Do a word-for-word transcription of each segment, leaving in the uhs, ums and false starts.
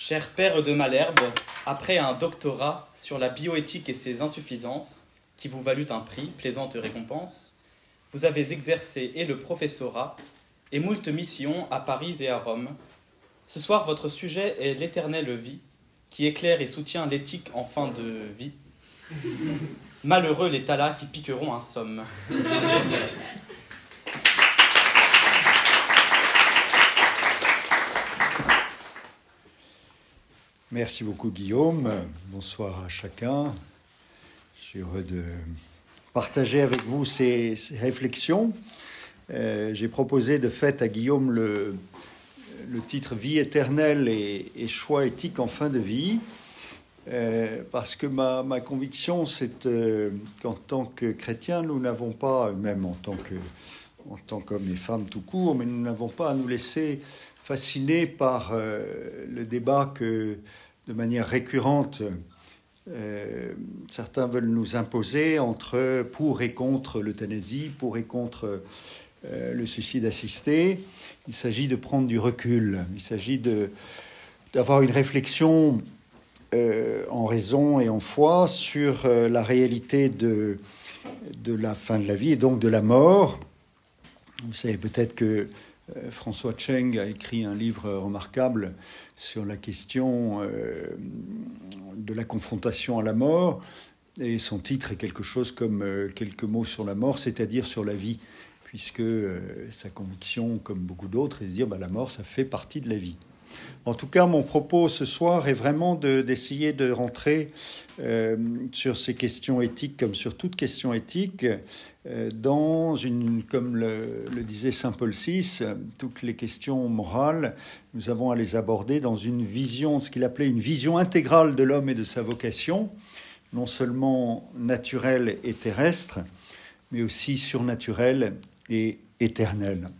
Cher père de Malherbe, après un doctorat sur la bioéthique et ses insuffisances, qui vous valut un prix, plaisante récompense, vous avez exercé et le professorat et moult missions à Paris et à Rome. Ce soir, votre sujet est l'éternelle vie, qui éclaire et soutient l'éthique en fin de vie. Malheureux les talas qui piqueront un somme. Merci beaucoup Guillaume, bonsoir à chacun. Je suis heureux de partager avec vous ces, ces réflexions. Euh, j'ai proposé de fait à Guillaume le, le titre « Vie éternelle et, et choix éthiques en fin de vie », euh, parce que ma, ma conviction c'est euh, qu'en tant que chrétiens, nous n'avons pas, même en tant que, en tant qu'hommes et femmes tout court, mais nous n'avons pas à nous laisser fasciné par euh, le débat que, de manière récurrente, euh, certains veulent nous imposer entre pour et contre l'euthanasie, pour et contre euh, le suicide assisté. Il s'agit de prendre du recul, il s'agit de, d'avoir une réflexion euh, en raison et en foi sur euh, la réalité de, de la fin de la vie et donc de la mort. Vous savez peut-être que François Cheng a écrit un livre remarquable sur la question euh, de la confrontation à la mort, et son titre est quelque chose comme euh, quelques mots sur la mort, c'est-à-dire sur la vie, puisque euh, sa conviction, comme beaucoup d'autres, est de dire bah, la mort, ça fait partie de la vie. En tout cas, mon propos ce soir est vraiment de, d'essayer de rentrer euh, sur ces questions éthiques, comme sur toute question éthique, euh, dans une, comme le, le disait saint Paul six, toutes les questions morales, nous avons à les aborder dans une vision, ce qu'il appelait une vision intégrale de l'homme et de sa vocation, non seulement naturelle et terrestre, mais aussi surnaturelle et éternelle.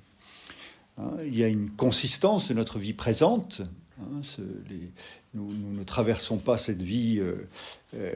Il y a une consistance de notre vie présente. Les, nous, nous ne traversons pas cette vie euh, euh,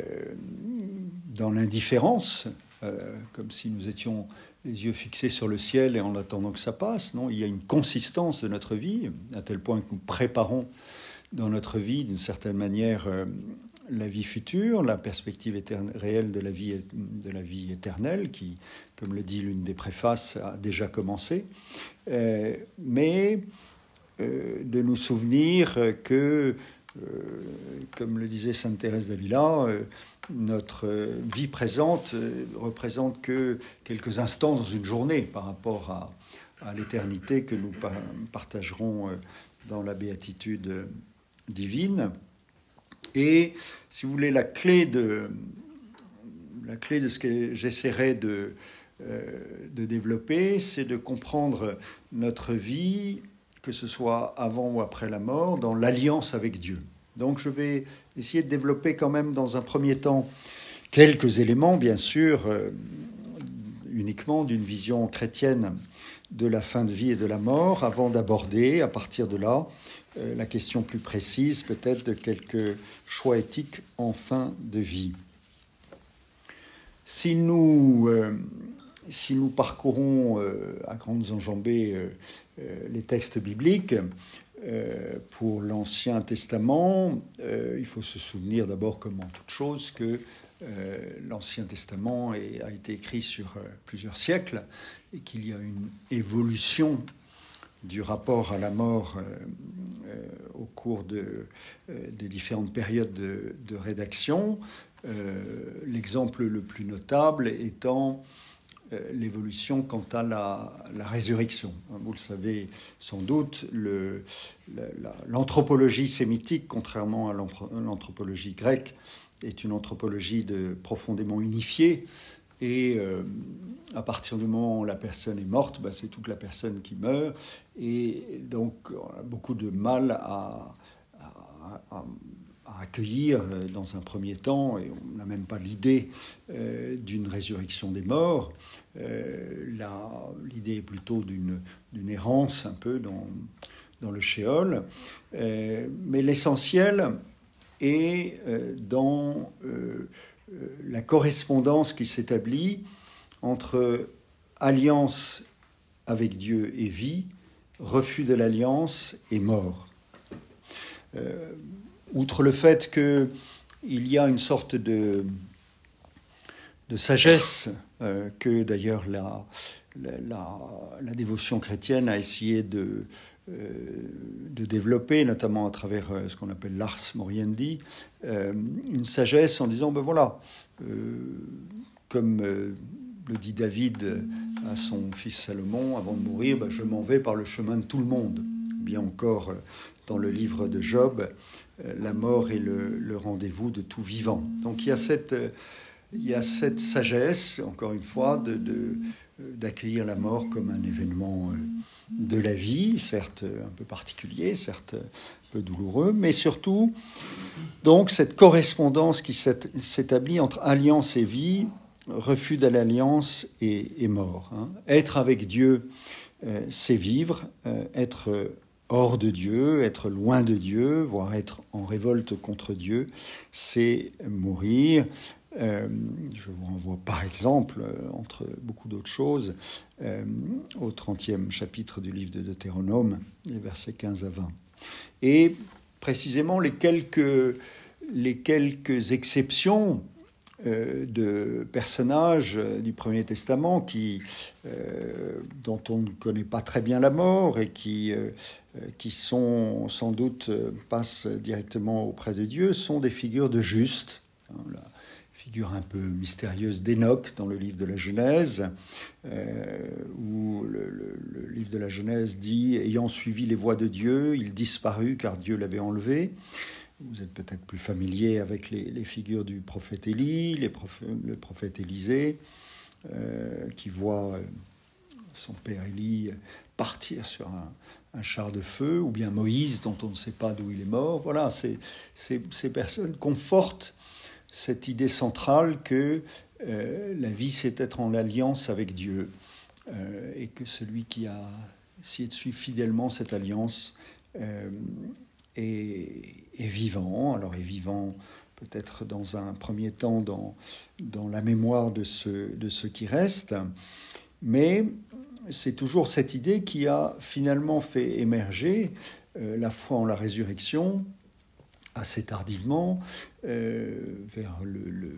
dans l'indifférence, euh, comme si nous étions les yeux fixés sur le ciel et en attendant que ça passe. Non, il y a une consistance de notre vie, à tel point que nous préparons dans notre vie, d'une certaine manière, euh, la vie future, la perspective éterne, réelle de la vie, de la vie éternelle, qui, comme le dit l'une des préfaces, a déjà commencé. Euh, mais euh, de nous souvenir que, euh, comme le disait sainte Thérèse d'Avila, euh, notre vie présente euh, représente que quelques instants dans une journée par rapport à, à l'éternité que nous pa- partagerons euh, dans la béatitude divine. Et, si vous voulez, la clé de, la clé de ce que j'essaierai de de développer, c'est de comprendre notre vie, que ce soit avant ou après la mort, dans l'alliance avec Dieu. Donc je vais essayer de développer quand même dans un premier temps quelques éléments, bien sûr, euh, uniquement d'une vision chrétienne de la fin de vie et de la mort, avant d'aborder, à partir de là, euh, la question plus précise peut-être de quelques choix éthiques en fin de vie. Si nous... Euh, Si nous parcourons euh, à grandes enjambées euh, euh, les textes bibliques, euh, pour l'Ancien Testament, euh, il faut se souvenir d'abord, comme en toute chose, que euh, l'Ancien Testament est, a été écrit sur euh, plusieurs siècles et qu'il y a une évolution du rapport à la mort euh, euh, au cours de, euh, des différentes périodes de, de rédaction. Euh, l'exemple le plus notable étant l'évolution quant à la, la résurrection. Vous le savez sans doute, le, la, l'anthropologie sémitique, contrairement à l'anthropologie grecque, est une anthropologie de, profondément unifiée. Et euh, à partir du moment où la personne est morte, bah, c'est toute la personne qui meurt. Et donc, on a beaucoup de mal à... à, à à accueillir dans un premier temps, et on n'a même pas l'idée euh, d'une résurrection des morts. Euh, là, l'idée est plutôt d'une, d'une errance un peu dans, dans le shéol. Euh, mais l'essentiel est euh, dans euh, la correspondance qui s'établit entre alliance avec Dieu et vie, refus de l'alliance et mort. euh, outre le fait qu'il y a une sorte de, de sagesse euh, que d'ailleurs la, la, la, la dévotion chrétienne a essayé de, euh, de développer, notamment à travers euh, ce qu'on appelle l'ars moriendi, euh, une sagesse en disant, ben voilà, euh, comme euh, le dit David à son fils Salomon avant de mourir, ben, je m'en vais par le chemin de tout le monde. Bien encore, euh, dans le livre de Job, euh, la mort est le, le rendez-vous de tout vivant. Donc il y a cette, euh, il y a cette sagesse, encore une fois, de, de, d'accueillir la mort comme un événement euh, de la vie, certes un peu particulier, certes un peu douloureux, mais surtout, donc, cette correspondance qui s'établit entre alliance et vie, refus de l'alliance et, et mort. Hein. Être avec Dieu, euh, c'est vivre, euh, être hors de Dieu, être loin de Dieu, voire être en révolte contre Dieu, c'est mourir. Euh, je vous renvoie par exemple, euh, entre beaucoup d'autres choses, euh, au trentième chapitre du livre de Deutéronome, les versets quinze à vingt. Et précisément les quelques, les quelques exceptions euh, de personnages du Premier Testament qui, euh, dont on ne connaît pas très bien la mort et qui, euh, qui sont sans doute euh, passent directement auprès de Dieu, sont des figures de justes. Hein, la figure un peu mystérieuse d'Enoch dans le livre de la Genèse, euh, où le, le, le livre de la Genèse dit « Ayant suivi les voies de Dieu, il disparut car Dieu l'avait enlevé ». Vous êtes peut-être plus familier avec les, les figures du prophète Élie, les prophètes, le prophète Élisée, euh, qui voit son père Élie partir sur un, un char de feu, ou bien Moïse, dont on ne sait pas d'où il est mort. Voilà, c'est, c'est, ces personnes confortent cette idée centrale que euh, la vie, c'est être en alliance avec Dieu, euh, et que celui qui a essayé de suivre fidèlement cette alliance euh, est, est vivant. Alors, est vivant peut-être dans un premier temps dans, dans la mémoire de ceux, de ceux qui restent, mais c'est toujours cette idée qui a finalement fait émerger euh, la foi en la résurrection, assez tardivement, euh, vers le, le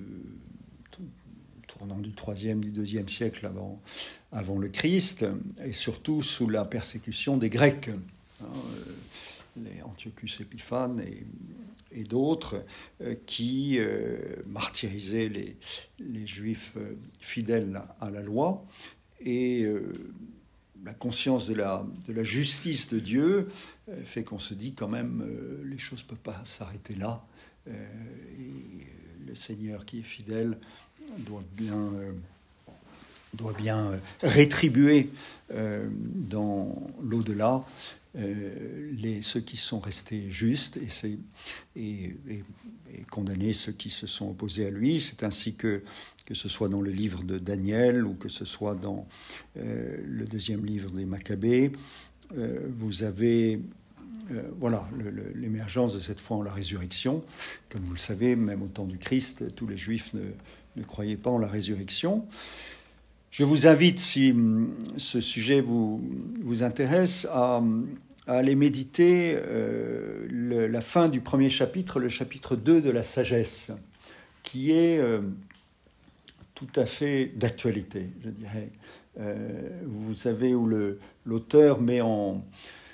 tournant du troisième, du deuxième siècle avant, avant le Christ, et surtout sous la persécution des Grecs, hein, les Antiochus Épiphanes et, et d'autres, euh, qui euh, martyrisaient les, les Juifs fidèles à la loi, et euh, la conscience de la, de la justice de Dieu euh, fait qu'on se dit quand même euh, les choses ne peuvent pas s'arrêter là. Euh, et le Seigneur qui est fidèle doit bien, euh, doit bien euh, rétribuer euh, dans l'au-delà euh, les, ceux qui sont restés justes et, c'est, et, et, et condamner ceux qui se sont opposés à lui. C'est ainsi que que ce soit dans le livre de Daniel ou que ce soit dans euh, le deuxième livre des Maccabées, euh, vous avez euh, voilà, le, le, l'émergence de cette foi en la résurrection. Comme vous le savez, même au temps du Christ, tous les Juifs ne, ne croyaient pas en la résurrection. Je vous invite, si ce sujet vous, vous intéresse, à, à aller méditer euh, le, la fin du premier chapitre, le chapitre deux de la sagesse, qui est... Euh, tout à fait d'actualité, je dirais. Euh, vous savez, où le, l'auteur met en,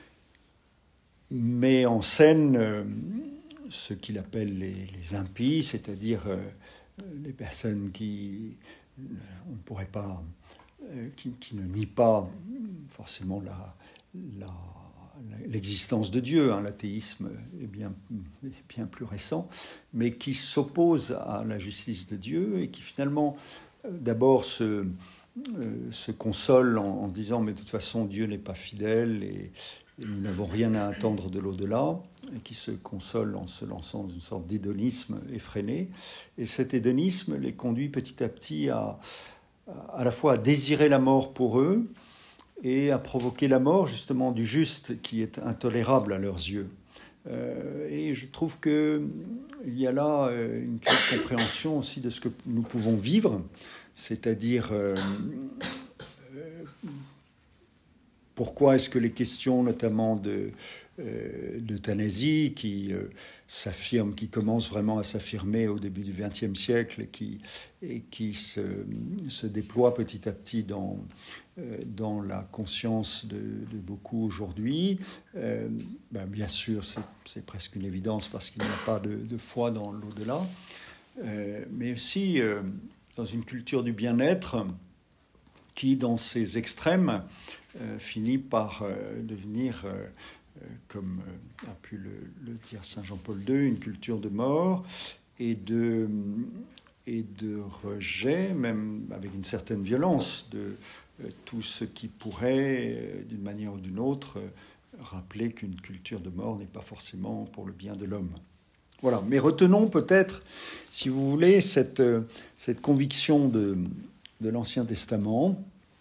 met en scène euh, ce qu'il appelle les, les impies, c'est-à-dire euh, les personnes qui, on ne pourrait pas, euh, qui, qui ne nient pas forcément la, la, l'existence de Dieu, hein, l'athéisme est bien, est bien plus récent, mais qui s'oppose à la justice de Dieu et qui finalement euh, d'abord se, euh, se console en, en disant mais de toute façon Dieu n'est pas fidèle et, et nous n'avons rien à attendre de l'au-delà, et qui se console en se lançant dans une sorte d'hédonisme effréné. Et cet hédonisme les conduit petit à petit à, à, à la fois à désirer la mort pour eux, et à provoquer la mort justement du juste qui est intolérable à leurs yeux. Euh, et je trouve qu'il y a là euh, une clé de compréhension aussi de ce que nous pouvons vivre, c'est-à-dire euh, euh, pourquoi est-ce que les questions notamment de, euh, d'euthanasie qui euh, s'affirment, qui commencent vraiment à s'affirmer au début du vingtième siècle et qui, et qui se, se déploient petit à petit dans, euh, dans la conscience de, de beaucoup aujourd'hui, euh, ben bien sûr c'est, c'est presque une évidence parce qu'il n'y a pas de, de foi dans l'au-delà, euh, mais aussi euh, dans une culture du bien-être qui, dans ses extrêmes, euh, finit par euh, devenir, euh, euh, comme euh, a pu le, le dire Saint Jean-Paul deux, une culture de mort et de, et de rejet, même avec une certaine violence, de euh, tout ce qui pourrait, euh, d'une manière ou d'une autre, euh, rappeler qu'une culture de mort n'est pas forcément pour le bien de l'homme. Voilà, mais retenons peut-être, si vous voulez, cette, euh, cette conviction de, de l'Ancien Testament,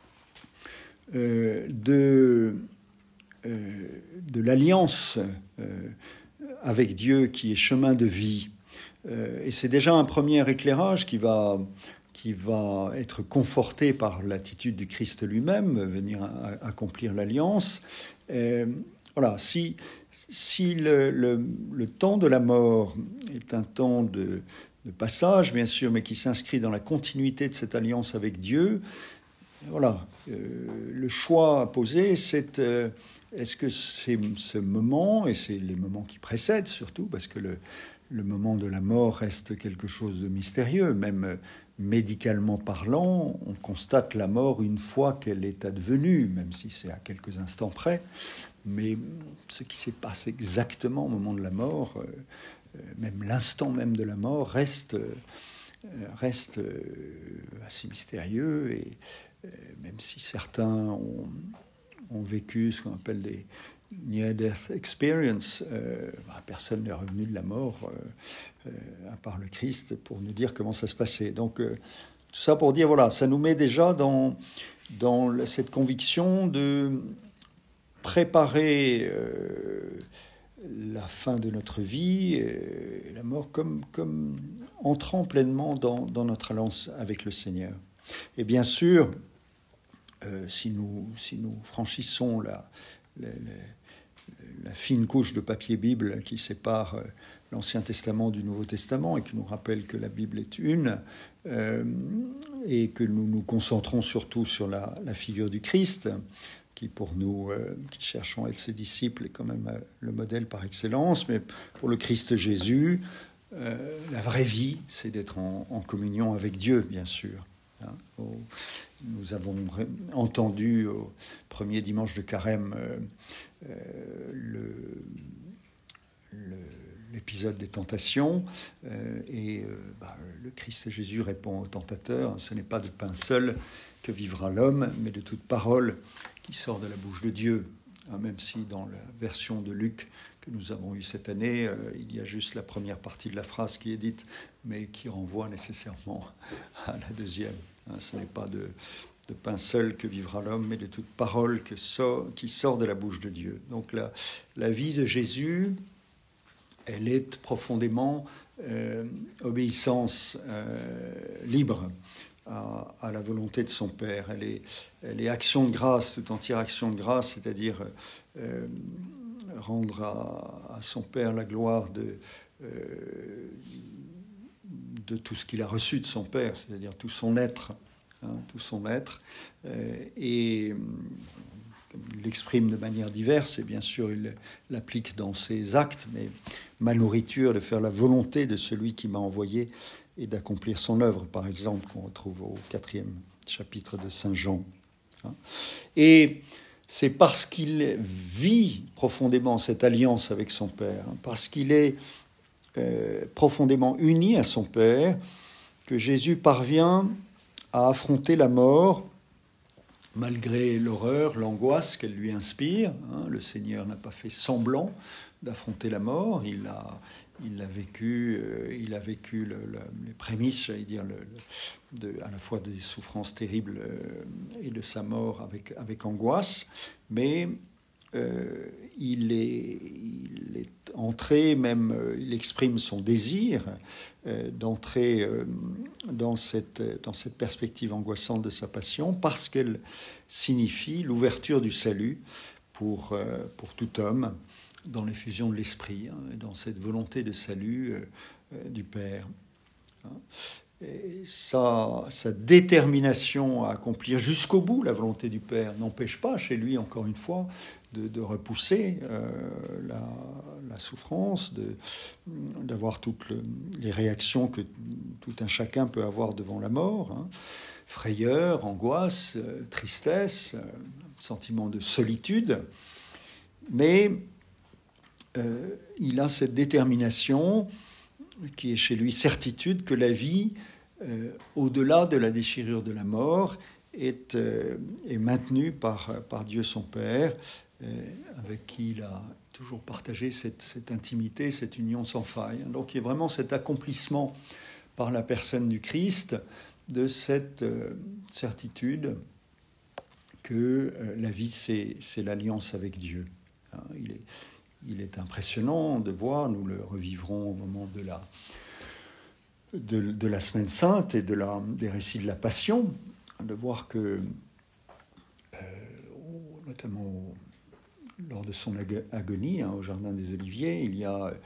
Euh, de, euh, de l'alliance euh, avec Dieu qui est chemin de vie. Euh, et c'est déjà un premier éclairage qui va, qui va être conforté par l'attitude du Christ lui-même, venir à, à accomplir l'alliance. Euh, voilà, si, si le, le, le temps de la mort est un temps de, de passage, bien sûr, mais qui s'inscrit dans la continuité de cette alliance avec Dieu, voilà, euh, le choix à poser, c'est euh, est-ce que c'est ce moment, et c'est les moments qui précèdent surtout, parce que le, le moment de la mort reste quelque chose de mystérieux, même euh, médicalement parlant, on constate la mort une fois qu'elle est advenue, même si c'est à quelques instants près, mais ce qui se passe exactement au moment de la mort, euh, même l'instant même de la mort, reste, euh, reste euh, assez mystérieux et même si certains ont, ont vécu ce qu'on appelle des near-death experience, euh, bah, personne n'est revenu de la mort, euh, euh, à part le Christ, pour nous dire comment ça se passait. Donc, euh, tout ça pour dire, voilà, ça nous met déjà dans, dans cette conviction de préparer euh, la fin de notre vie, et la mort, comme, comme entrant pleinement dans, dans notre alliance avec le Seigneur. Et bien sûr, Euh, si, nous, si nous franchissons la, la, la, la fine couche de papier Bible qui sépare euh, l'Ancien Testament du Nouveau Testament et qui nous rappelle que la Bible est une, euh, et que nous nous concentrons surtout sur la, la figure du Christ, qui pour nous, euh, qui cherchons à être ses disciples, est quand même euh, le modèle par excellence, mais pour le Christ Jésus, euh, la vraie vie, c'est d'être en, en communion avec Dieu, bien sûr. Hein, au, nous avons entendu au premier dimanche de Carême euh, euh, le, le, l'épisode des tentations euh, et euh, bah, le Christ Jésus répond au tentateur, ce n'est pas de pain seul que vivra l'homme, mais de toute parole qui sort de la bouche de Dieu. Hein, même si dans la version de Luc que nous avons eue cette année, euh, il y a juste la première partie de la phrase qui est dite, mais qui renvoie nécessairement à la deuxième. Hein, ce n'est pas de, de pain seul que vivra l'homme, mais de toute parole que sort, qui sort de la bouche de Dieu. Donc la, la vie de Jésus, elle est profondément euh, obéissance euh, libre à, à la volonté de son Père. Elle est, elle est action de grâce, toute entière action de grâce, c'est-à-dire euh, rendre à, à son Père la gloire de, euh, de tout ce qu'il a reçu de son Père, c'est-à-dire tout son être, hein, tout son être. Euh, et il l'exprime de manière diverse, et bien sûr il l'applique dans ses actes, mais ma nourriture, de faire la volonté de celui qui m'a envoyé et d'accomplir son œuvre, par exemple, qu'on retrouve au quatrième chapitre de Saint Jean. Et c'est parce qu'il vit profondément cette alliance avec son Père, parce qu'il est euh, profondément uni à son Père, que Jésus parvient à affronter la mort, malgré l'horreur, l'angoisse qu'elle lui inspire. Hein, le Seigneur n'a pas fait semblant d'affronter la mort, il a, il a vécu, euh, il a vécu le, le, les prémices, j'allais dire, le, le, de, à la fois des souffrances terribles euh, et de sa mort avec, avec angoisse, mais euh, il, est, il est entrer, même euh, il exprime son désir euh, d'entrer euh, dans cette, dans cette perspective angoissante de sa passion, parce qu'elle signifie l'ouverture du salut pour, euh, pour tout homme, dans l'effusion de l'Esprit, hein, dans cette volonté de salut euh, euh, du Père. Hein. Et sa, sa détermination à accomplir jusqu'au bout la volonté du Père n'empêche pas chez lui, encore une fois, de, de repousser euh, la, la souffrance, de, d'avoir toutes le, les réactions que tout un chacun peut avoir devant la mort, hein. Frayeur, angoisse, euh, tristesse, euh, sentiment de solitude, mais euh, il a cette détermination qui est chez lui certitude que la vie, euh, au-delà de la déchirure de la mort, est, euh, est maintenue par, par Dieu son Père, euh, avec qui il a toujours partagé cette, cette intimité, cette union sans faille. Donc il y a vraiment cet accomplissement par la personne du Christ de cette euh, certitude que euh, la vie, c'est, c'est l'alliance avec Dieu. Hein, il est... Il est impressionnant de voir, nous le revivrons au moment de la, de, de la Semaine Sainte et de la, des récits de la Passion, de voir que, euh, notamment lors de son agonie, hein, au Jardin des Oliviers, il y a euh,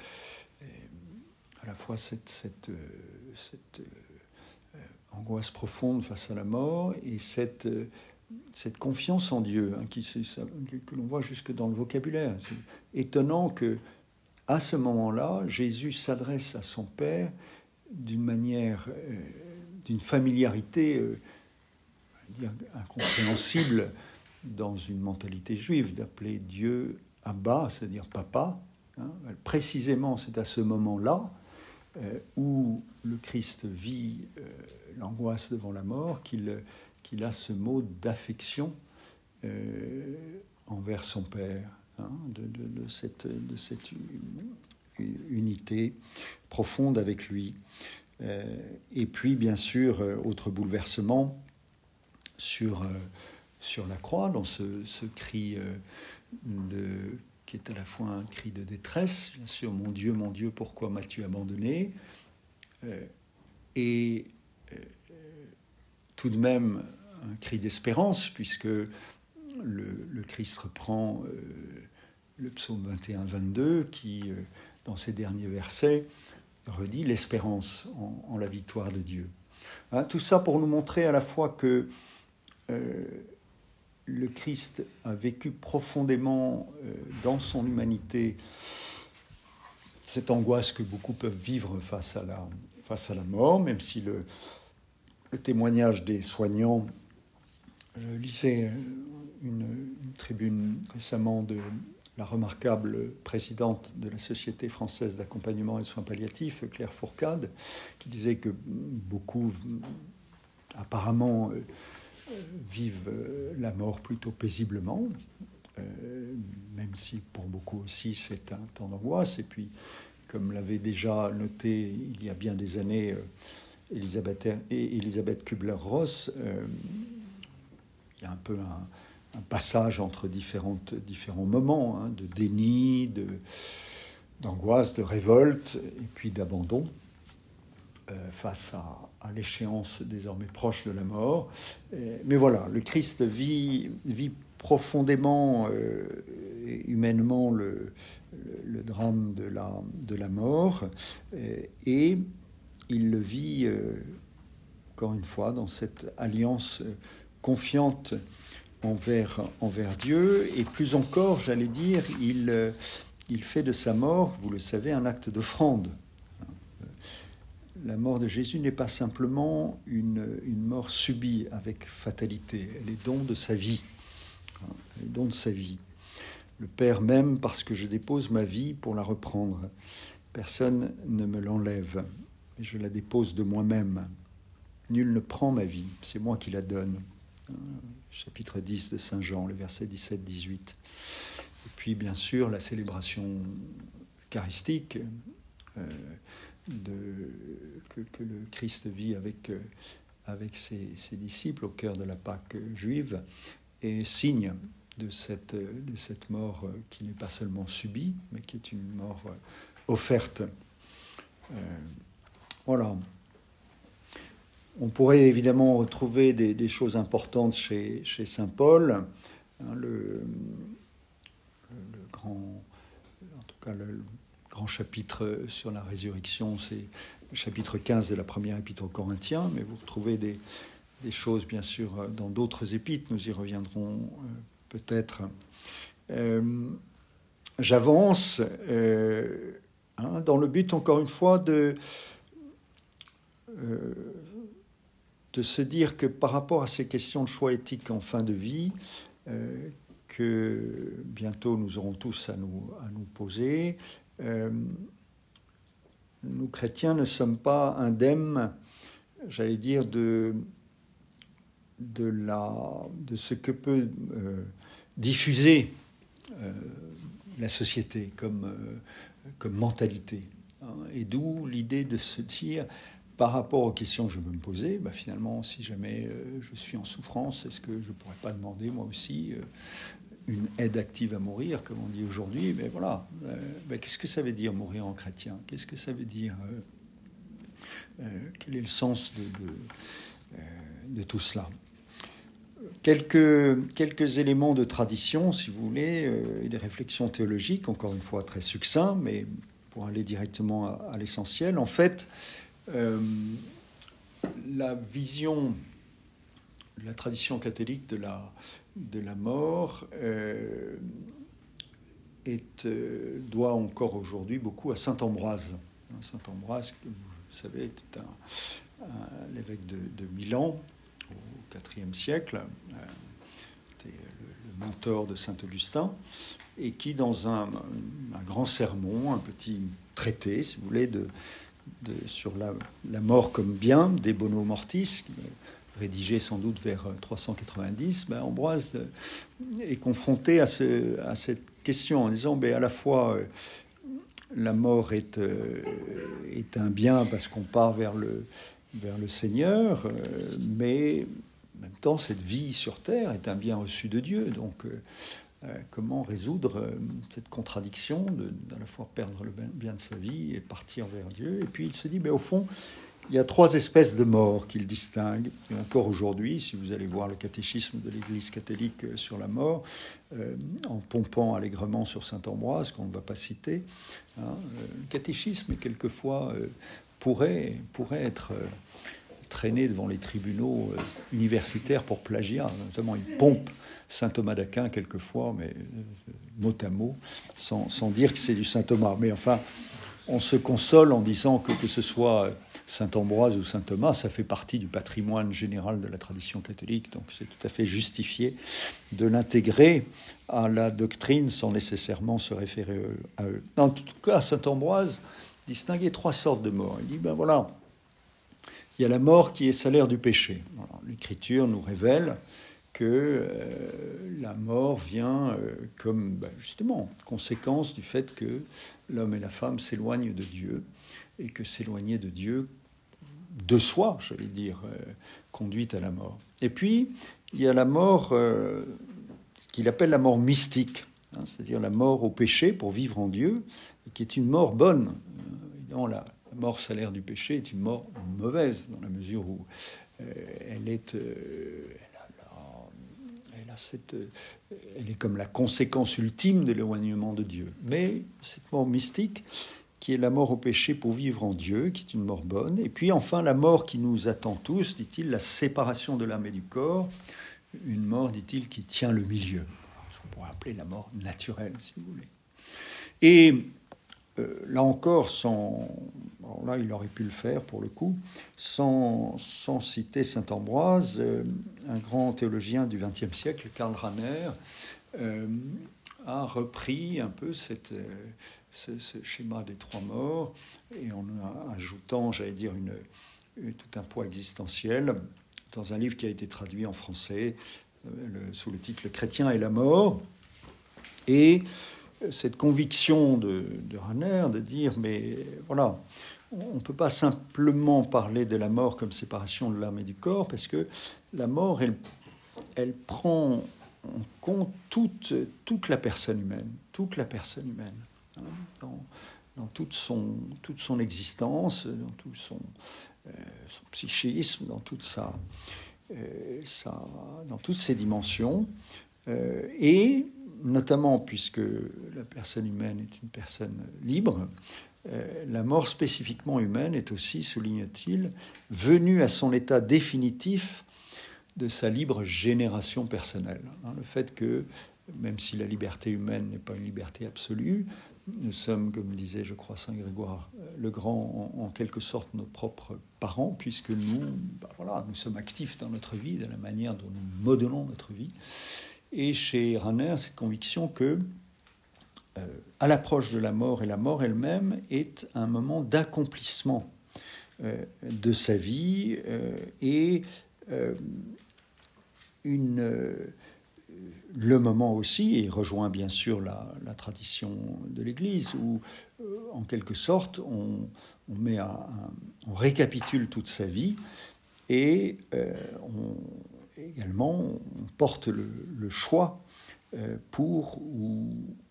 à la fois cette, cette, cette euh, angoisse profonde face à la mort et cette... Euh, cette confiance en Dieu, hein, qui, ça, que l'on voit jusque dans le vocabulaire. C'est étonnant que, à ce moment-là, Jésus s'adresse à son Père d'une manière, euh, d'une familiarité euh, incompréhensible dans une mentalité juive, d'appeler Dieu Abba, c'est-à-dire papa. Hein. Précisément, c'est à ce moment-là euh, où le Christ vit euh, l'angoisse devant la mort qu'il qu'il a ce mot d'affection euh, envers son Père, hein, de, de, de, cette, de cette unité profonde avec lui. Euh, et puis, bien sûr, euh, autre bouleversement sur, euh, sur la croix, dans ce, ce cri euh, de, qui est à la fois un cri de détresse, bien sûr, « Mon Dieu, mon Dieu, pourquoi m'as-tu abandonné ?» euh, Et euh, tout de même un cri d'espérance, puisque le, le Christ reprend euh, le psaume vingt et un vingt-deux, qui, euh, dans ses derniers versets, redit l'espérance en, en la victoire de Dieu. Hein, tout ça pour nous montrer à la fois que euh, le Christ a vécu profondément euh, dans son humanité cette angoisse que beaucoup peuvent vivre face à la, face à la mort, même si le Le témoignage des soignants, je lisais une, une tribune récemment de la remarquable présidente de la Société française d'accompagnement et de soins palliatifs, Claire Fourcade, qui disait que beaucoup, apparemment, vivent la mort plutôt paisiblement, même si pour beaucoup aussi c'est un temps d'angoisse. Et puis, comme l'avait déjà noté il y a bien des années Elisabeth, Elisabeth Kubler-Ross, euh, il y a un peu un, un passage entre différentes, différents moments, hein, de déni, de, d'angoisse, de révolte, et puis d'abandon, euh, face à, à l'échéance désormais proche de la mort. Euh, mais voilà, le Christ vit, vit profondément, euh, humainement, le, le, le drame de la, de la mort, euh, et il le vit, euh, encore une fois, dans cette alliance euh, confiante envers, envers Dieu. Et plus encore, j'allais dire, il, euh, il fait de sa mort, vous le savez, un acte d'offrande. La mort de Jésus n'est pas simplement une, une mort subie avec fatalité. Elle est don de sa vie. Elle est don de sa vie. Le Père m'aime parce que je dépose ma vie pour la reprendre. Personne ne me l'enlève. Et je la dépose de moi-même. Nul ne prend ma vie, c'est moi qui la donne. Chapitre dix de Saint Jean, le verset dix-sept dix-huit. Et puis, bien sûr, la célébration eucharistique euh, de, que, que le Christ vit avec, euh, avec ses, ses disciples au cœur de la Pâque juive est signe de cette, de cette mort qui n'est pas seulement subie, mais qui est une mort offerte. Euh, voilà. On pourrait évidemment retrouver des, des choses importantes chez, chez saint Paul. Hein, le, le grand, en tout cas le grand chapitre sur la résurrection, c'est le chapitre quinze de la première épître aux Corinthiens, mais vous retrouvez des, des choses bien sûr dans d'autres épîtres, nous y reviendrons euh, peut-être. Euh, j'avance euh, hein, dans le but encore une fois de... Euh, de se dire que par rapport à ces questions de choix éthiques en fin de vie, euh, que bientôt nous aurons tous à nous, à nous poser, euh, nous chrétiens ne sommes pas indemnes, j'allais dire, de, de, la, de ce que peut euh, diffuser euh, la société comme, euh, comme mentalité. Hein, et d'où l'idée de se dire... Par rapport aux questions que je veux me poser, bah finalement, si jamais euh, je suis en souffrance, est-ce que je ne pourrais pas demander, moi aussi, euh, une aide active à mourir, comme on dit aujourd'hui? Mais voilà, euh, bah, qu'est-ce que ça veut dire mourir en chrétien? Qu'est-ce que ça veut dire euh, euh, Quel est le sens de, de, euh, de tout cela? Quelques, quelques éléments de tradition, si vous voulez, euh, et des réflexions théologiques, encore une fois très succincts, mais pour aller directement à, à l'essentiel. En fait, Euh, la vision, la tradition catholique de la, de la mort euh, est, euh, doit encore aujourd'hui beaucoup à saint Ambroise. Saint Ambroise, comme vous savez, était un, un, l'évêque de, de Milan au quatrième siècle, euh, était le, le mentor de saint Augustin, et qui, dans un, un grand sermon, un petit traité, si vous voulez, de De, sur la, la mort comme bien, des Bono Mortis, rédigé sans doute vers trois cent quatre-vingt-dix, ben Ambroise est confronté à, ce, à cette question en disant ben à la fois euh, la mort est, euh, est un bien parce qu'on part vers le, vers le Seigneur, euh, mais en même temps cette vie sur terre est un bien reçu de Dieu. Donc euh, Euh, comment résoudre euh, cette contradiction de, d'à la fois perdre le bien de sa vie et partir vers Dieu. Et puis il se dit, mais au fond, il y a trois espèces de morts qu'il distingue. Et encore aujourd'hui, si vous allez voir le catéchisme de l'Église catholique sur la mort, euh, en pompant allègrement sur saint Ambroise, qu'on ne va pas citer, hein, euh, le catéchisme, quelquefois, euh, pourrait, pourrait être... Euh, traîné devant les tribunaux euh, universitaires pour plagiat. Notamment, il pompe saint Thomas d'Aquin quelquefois, mais euh, mot à mot, sans, sans dire que c'est du saint Thomas. Mais enfin, on se console en disant que que ce soit saint Ambroise ou saint Thomas, ça fait partie du patrimoine général de la tradition catholique, donc c'est tout à fait justifié de l'intégrer à la doctrine sans nécessairement se référer à eux. En tout cas, saint Ambroise distinguait trois sortes de morts. Il dit, ben voilà, il y a la mort qui est salaire du péché. Alors, l'Écriture nous révèle que euh, la mort vient euh, comme, ben, justement, conséquence du fait que l'homme et la femme s'éloignent de Dieu, et que s'éloigner de Dieu, de soi, j'allais dire, euh, conduit à la mort. Et puis, il y a la mort euh, qu'il appelle la mort mystique, hein, c'est-à-dire la mort au péché pour vivre en Dieu, qui est une mort bonne. Euh, évidemment, la La mort salaire du péché est une mort mauvaise, dans la mesure où euh, elle est, euh, elle, a, la, elle, a cette, euh, elle est comme la conséquence ultime de l'éloignement de Dieu. Mais cette mort mystique, qui est la mort au péché pour vivre en Dieu, qui est une mort bonne. Et puis enfin, la mort qui nous attend tous, dit-il, la séparation de l'âme et du corps, une mort, dit-il, qui tient le milieu. Ce qu'on pourrait appeler la mort naturelle, si vous voulez. Et euh, là encore, sans... Alors là, il aurait pu le faire, pour le coup, sans, sans citer saint Ambroise, euh, un grand théologien du vingtième siècle, Karl Rahner, euh, a repris un peu cette, euh, ce, ce schéma des trois morts, et en ajoutant, j'allais dire, une, une, tout un poids existentiel, dans un livre qui a été traduit en français, euh, le, sous le titre « Le chrétien et la mort ». Et cette conviction de, de Rahner de dire, mais voilà, on ne peut pas simplement parler de la mort comme séparation de l'âme et du corps, parce que la mort, elle, elle prend on compte toute, toute la personne humaine, toute la personne humaine, hein, dans, dans toute, son, toute son existence, dans tout son, euh, son psychisme, dans, toute sa, euh, sa, dans toutes ses dimensions, euh, et notamment puisque la personne humaine est une personne libre, euh, la mort spécifiquement humaine est aussi, souligne-t-il, venue à son état définitif de sa libre génération personnelle. Hein, le fait que, même si la liberté humaine n'est pas une liberté absolue, nous sommes, comme disait, je crois, Saint Grégoire le Grand, en, en quelque sorte nos propres parents, puisque nous, ben voilà, nous sommes actifs dans notre vie, de la manière dont nous modelons notre vie. Et chez Rahner, cette conviction que, euh, à l'approche de la mort, et la mort elle-même est un moment d'accomplissement euh, de sa vie euh, et euh, une, euh, le moment aussi, et rejoint bien sûr la, la tradition de l'Église, où euh, en quelque sorte on, on, met un, un, on récapitule toute sa vie et euh, on également, on porte le, le choix pour ou,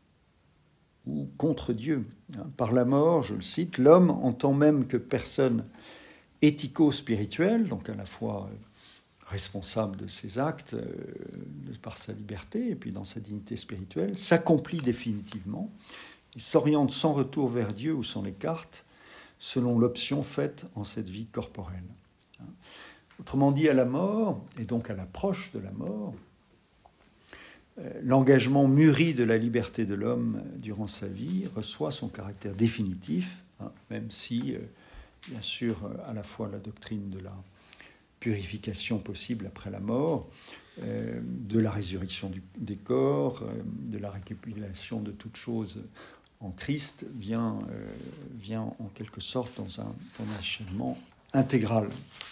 ou contre Dieu. Par la mort, je le cite, l'homme, en tant même que personne éthico-spirituelle, donc à la fois responsable de ses actes par sa liberté et puis dans sa dignité spirituelle, s'accomplit définitivement et s'oriente sans retour vers Dieu ou s'en écarte selon l'option faite en cette vie corporelle. Autrement dit, à la mort, et donc à l'approche de la mort, euh, l'engagement mûri de la liberté de l'homme durant sa vie reçoit son caractère définitif, hein, même si, euh, bien sûr, euh, à la fois la doctrine de la purification possible après la mort, euh, de la résurrection du, des corps, euh, de la récapitulation de toutes choses en Christ, vient, euh, vient en quelque sorte dans un, dans un enchaînement intégral.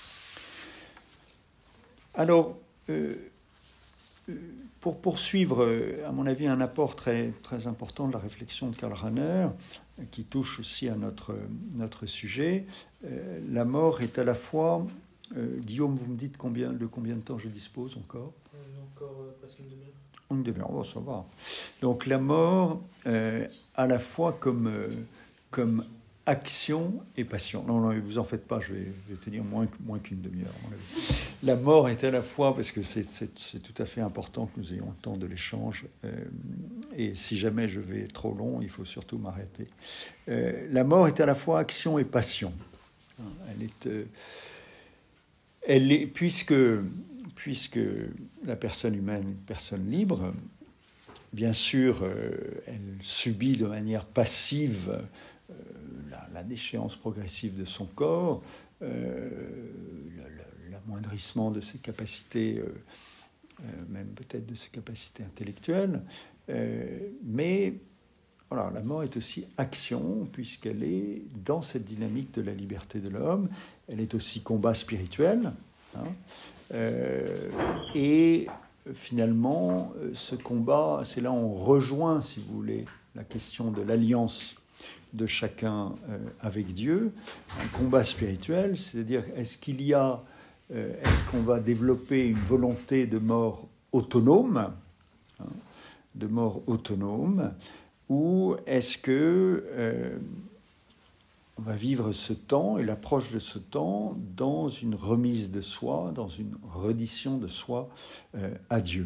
Alors, euh, pour poursuivre, à mon avis, un apport très, très important de la réflexion de Karl Rahner, qui touche aussi à notre, notre sujet, euh, la mort est à la fois... Euh, Guillaume, vous me dites combien, de combien de temps je dispose encore ? euh, Encore euh, presque une demi-heure. Une demi-heure, oh, ça va. Donc la mort, euh, à la fois comme, euh, comme action et passion. Non, non, vous en faites pas, je vais, je vais tenir moins, moins qu'une demi-heure. La mort est à la fois, parce que c'est, c'est, c'est tout à fait important que nous ayons le temps de l'échange, euh, et si jamais je vais trop long, il faut surtout m'arrêter. Euh, la mort est à la fois action et passion. Elle est, euh, elle est puisque, puisque la personne humaine est une personne libre, bien sûr, euh, elle subit de manière passive euh, la, la déchéance progressive de son corps, euh, l'amoindrissement de ses capacités, euh, euh, même peut-être de ses capacités intellectuelles, euh, mais voilà, la mort est aussi action, puisqu'elle est dans cette dynamique de la liberté de l'homme, elle est aussi combat spirituel, hein, euh, et finalement, ce combat, c'est là où on rejoint, si vous voulez, la question de l'alliance de chacun euh, avec Dieu, un combat spirituel, c'est-à-dire est-ce qu'il y a Euh, est-ce qu'on va développer une volonté de mort autonome, hein, de mort autonome, ou est-ce que euh, on va vivre ce temps et l'approche de ce temps dans une remise de soi, dans une reddition de soi euh, à Dieu.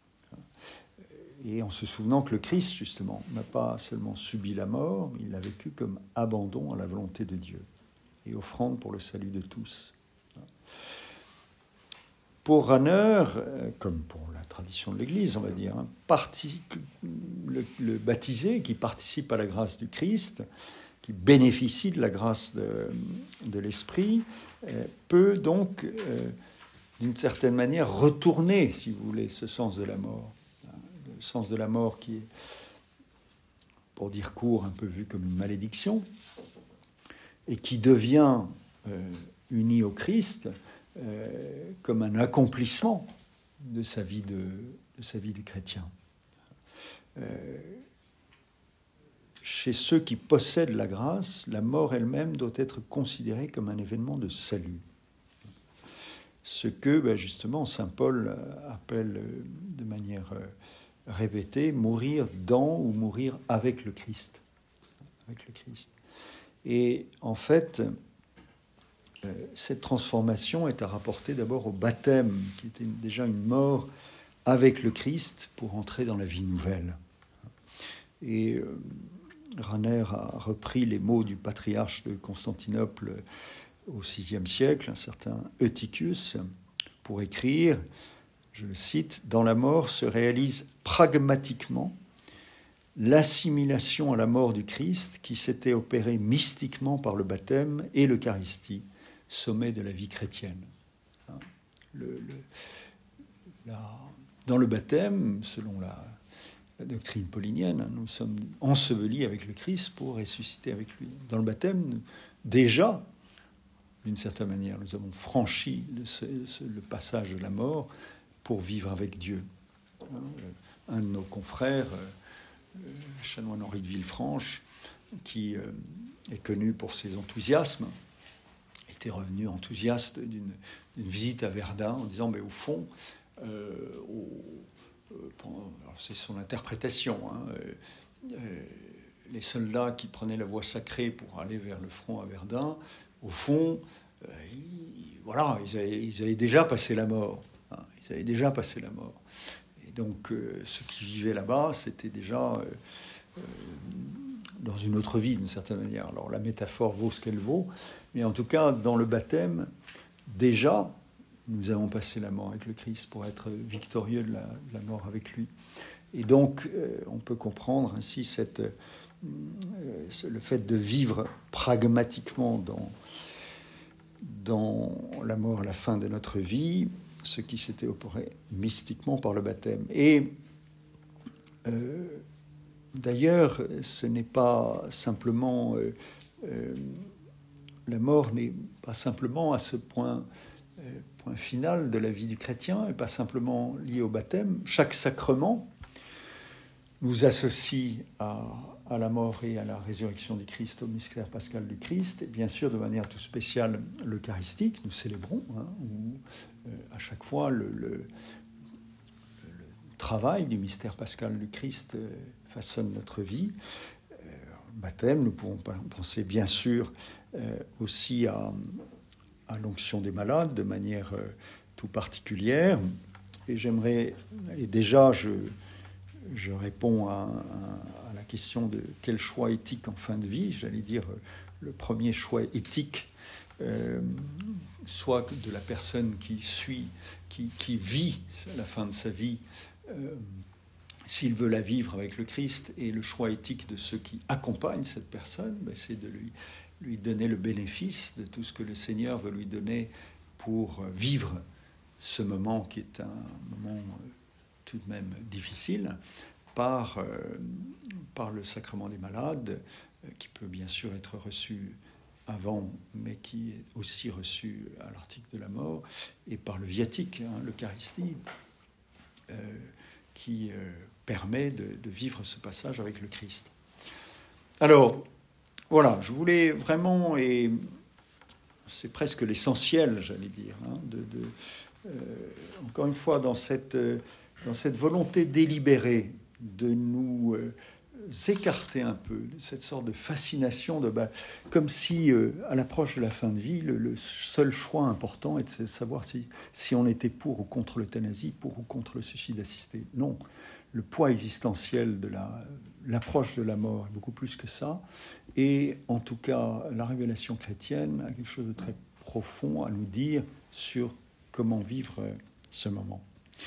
Et en se souvenant que le Christ, justement, n'a pas seulement subi la mort, mais il l'a vécu comme abandon à la volonté de Dieu et offrande pour le salut de tous. Pour Rahner, comme pour la tradition de l'Église, on va dire, hein, parti, le, le baptisé qui participe à la grâce du Christ, qui bénéficie de la grâce de, de l'Esprit, euh, peut donc, euh, d'une certaine manière, retourner, si vous voulez, ce sens de la mort. Le sens de la mort qui est, pour dire court, un peu vu comme une malédiction, et qui devient euh, uni au Christ, Euh, comme un accomplissement de sa vie de, de sa vie de chrétien. Euh, chez ceux qui possèdent la grâce, la mort elle-même doit être considérée comme un événement de salut. ce que ben, justement saint Paul appelle de manière répétée mourir dans ou mourir avec le Christ. Avec le Christ. Et en fait, euh, cette transformation est à rapporter d'abord au baptême, qui était déjà une mort avec le Christ pour entrer dans la vie nouvelle. Et euh, Rahner a repris les mots du patriarche de Constantinople au sixième siècle, un certain Eutychius, pour écrire, je le cite, « Dans la mort se réalise pragmatiquement l'assimilation à la mort du Christ qui s'était opérée mystiquement par le baptême et l'Eucharistie, sommet de la vie chrétienne. » le, le, la, Dans le baptême, selon la, la doctrine paulinienne, nous sommes ensevelis avec le Christ pour ressusciter avec lui. Dans le baptême, déjà, d'une certaine manière, nous avons franchi le, le passage de la mort pour vivre avec Dieu. Un de nos confrères, le chanoine Henri de Villefranche, qui est connu pour ses enthousiasmes, était revenu enthousiaste d'une, d'une visite à Verdun en disant, mais au fond, euh, au, euh, alors c'est son interprétation, hein, euh, les soldats qui prenaient la voie sacrée pour aller vers le front à Verdun, au fond, euh, ils, voilà, ils avaient, ils avaient déjà passé la mort. Hein, ils avaient déjà passé la mort. Et donc, euh, ceux qui vivaient là-bas, c'était déjà euh, euh, dans une autre vie, d'une certaine manière. Alors, la métaphore vaut ce qu'elle vaut, mais en tout cas, dans le baptême, déjà, nous avons passé la mort avec le Christ pour être victorieux de la, de la mort avec lui. Et donc, euh, on peut comprendre ainsi cette, euh, le fait de vivre pragmatiquement dans, dans la mort à la fin de notre vie, ce qui s'était opéré mystiquement par le baptême. Et euh, d'ailleurs, ce n'est pas simplement... Euh, euh, la mort n'est pas simplement à ce point... Euh, point final de la vie du chrétien, et pas simplement lié au baptême. Chaque sacrement nous associe à, à la mort et à la résurrection du Christ, au mystère pascal du Christ, et bien sûr de manière tout spéciale l'Eucharistique, nous célébrons, hein, où euh, à chaque fois le, le, le travail du mystère pascal du Christ euh, façonne notre vie. Euh, baptême, nous pouvons penser bien sûr euh, aussi à à l'onction des malades de manière euh, tout particulière. Et j'aimerais, et déjà je, je réponds à, à, à la question de quel choix éthique en fin de vie, j'allais dire euh, le premier choix éthique, euh, soit de la personne qui suit, qui, qui vit la fin de sa vie, euh, s'il veut la vivre avec le Christ, et le choix éthique de ceux qui accompagnent cette personne, ben c'est de lui lui donner le bénéfice de tout ce que le Seigneur veut lui donner pour vivre ce moment qui est un moment tout de même difficile par, euh, par le sacrement des malades, qui peut bien sûr être reçu avant, mais qui est aussi reçu à l'article de la mort, et par le viatique, hein, l'Eucharistie, euh, qui euh, permet de, de vivre ce passage avec le Christ. Alors, voilà, je voulais vraiment, et c'est presque l'essentiel, j'allais dire, hein, de, de, euh, encore une fois, dans cette, euh, dans cette volonté délibérée de nous euh, écarter un peu de cette sorte de fascination, de, bah, comme si, euh, à l'approche de la fin de vie, le, le seul choix important est de savoir si, si on était pour ou contre l'euthanasie, pour ou contre le suicide assisté. Non, le poids existentiel de la, l'approche de la mort est beaucoup plus que ça. Et en tout cas, la révélation chrétienne a quelque chose de très profond à nous dire sur comment vivre ce moment.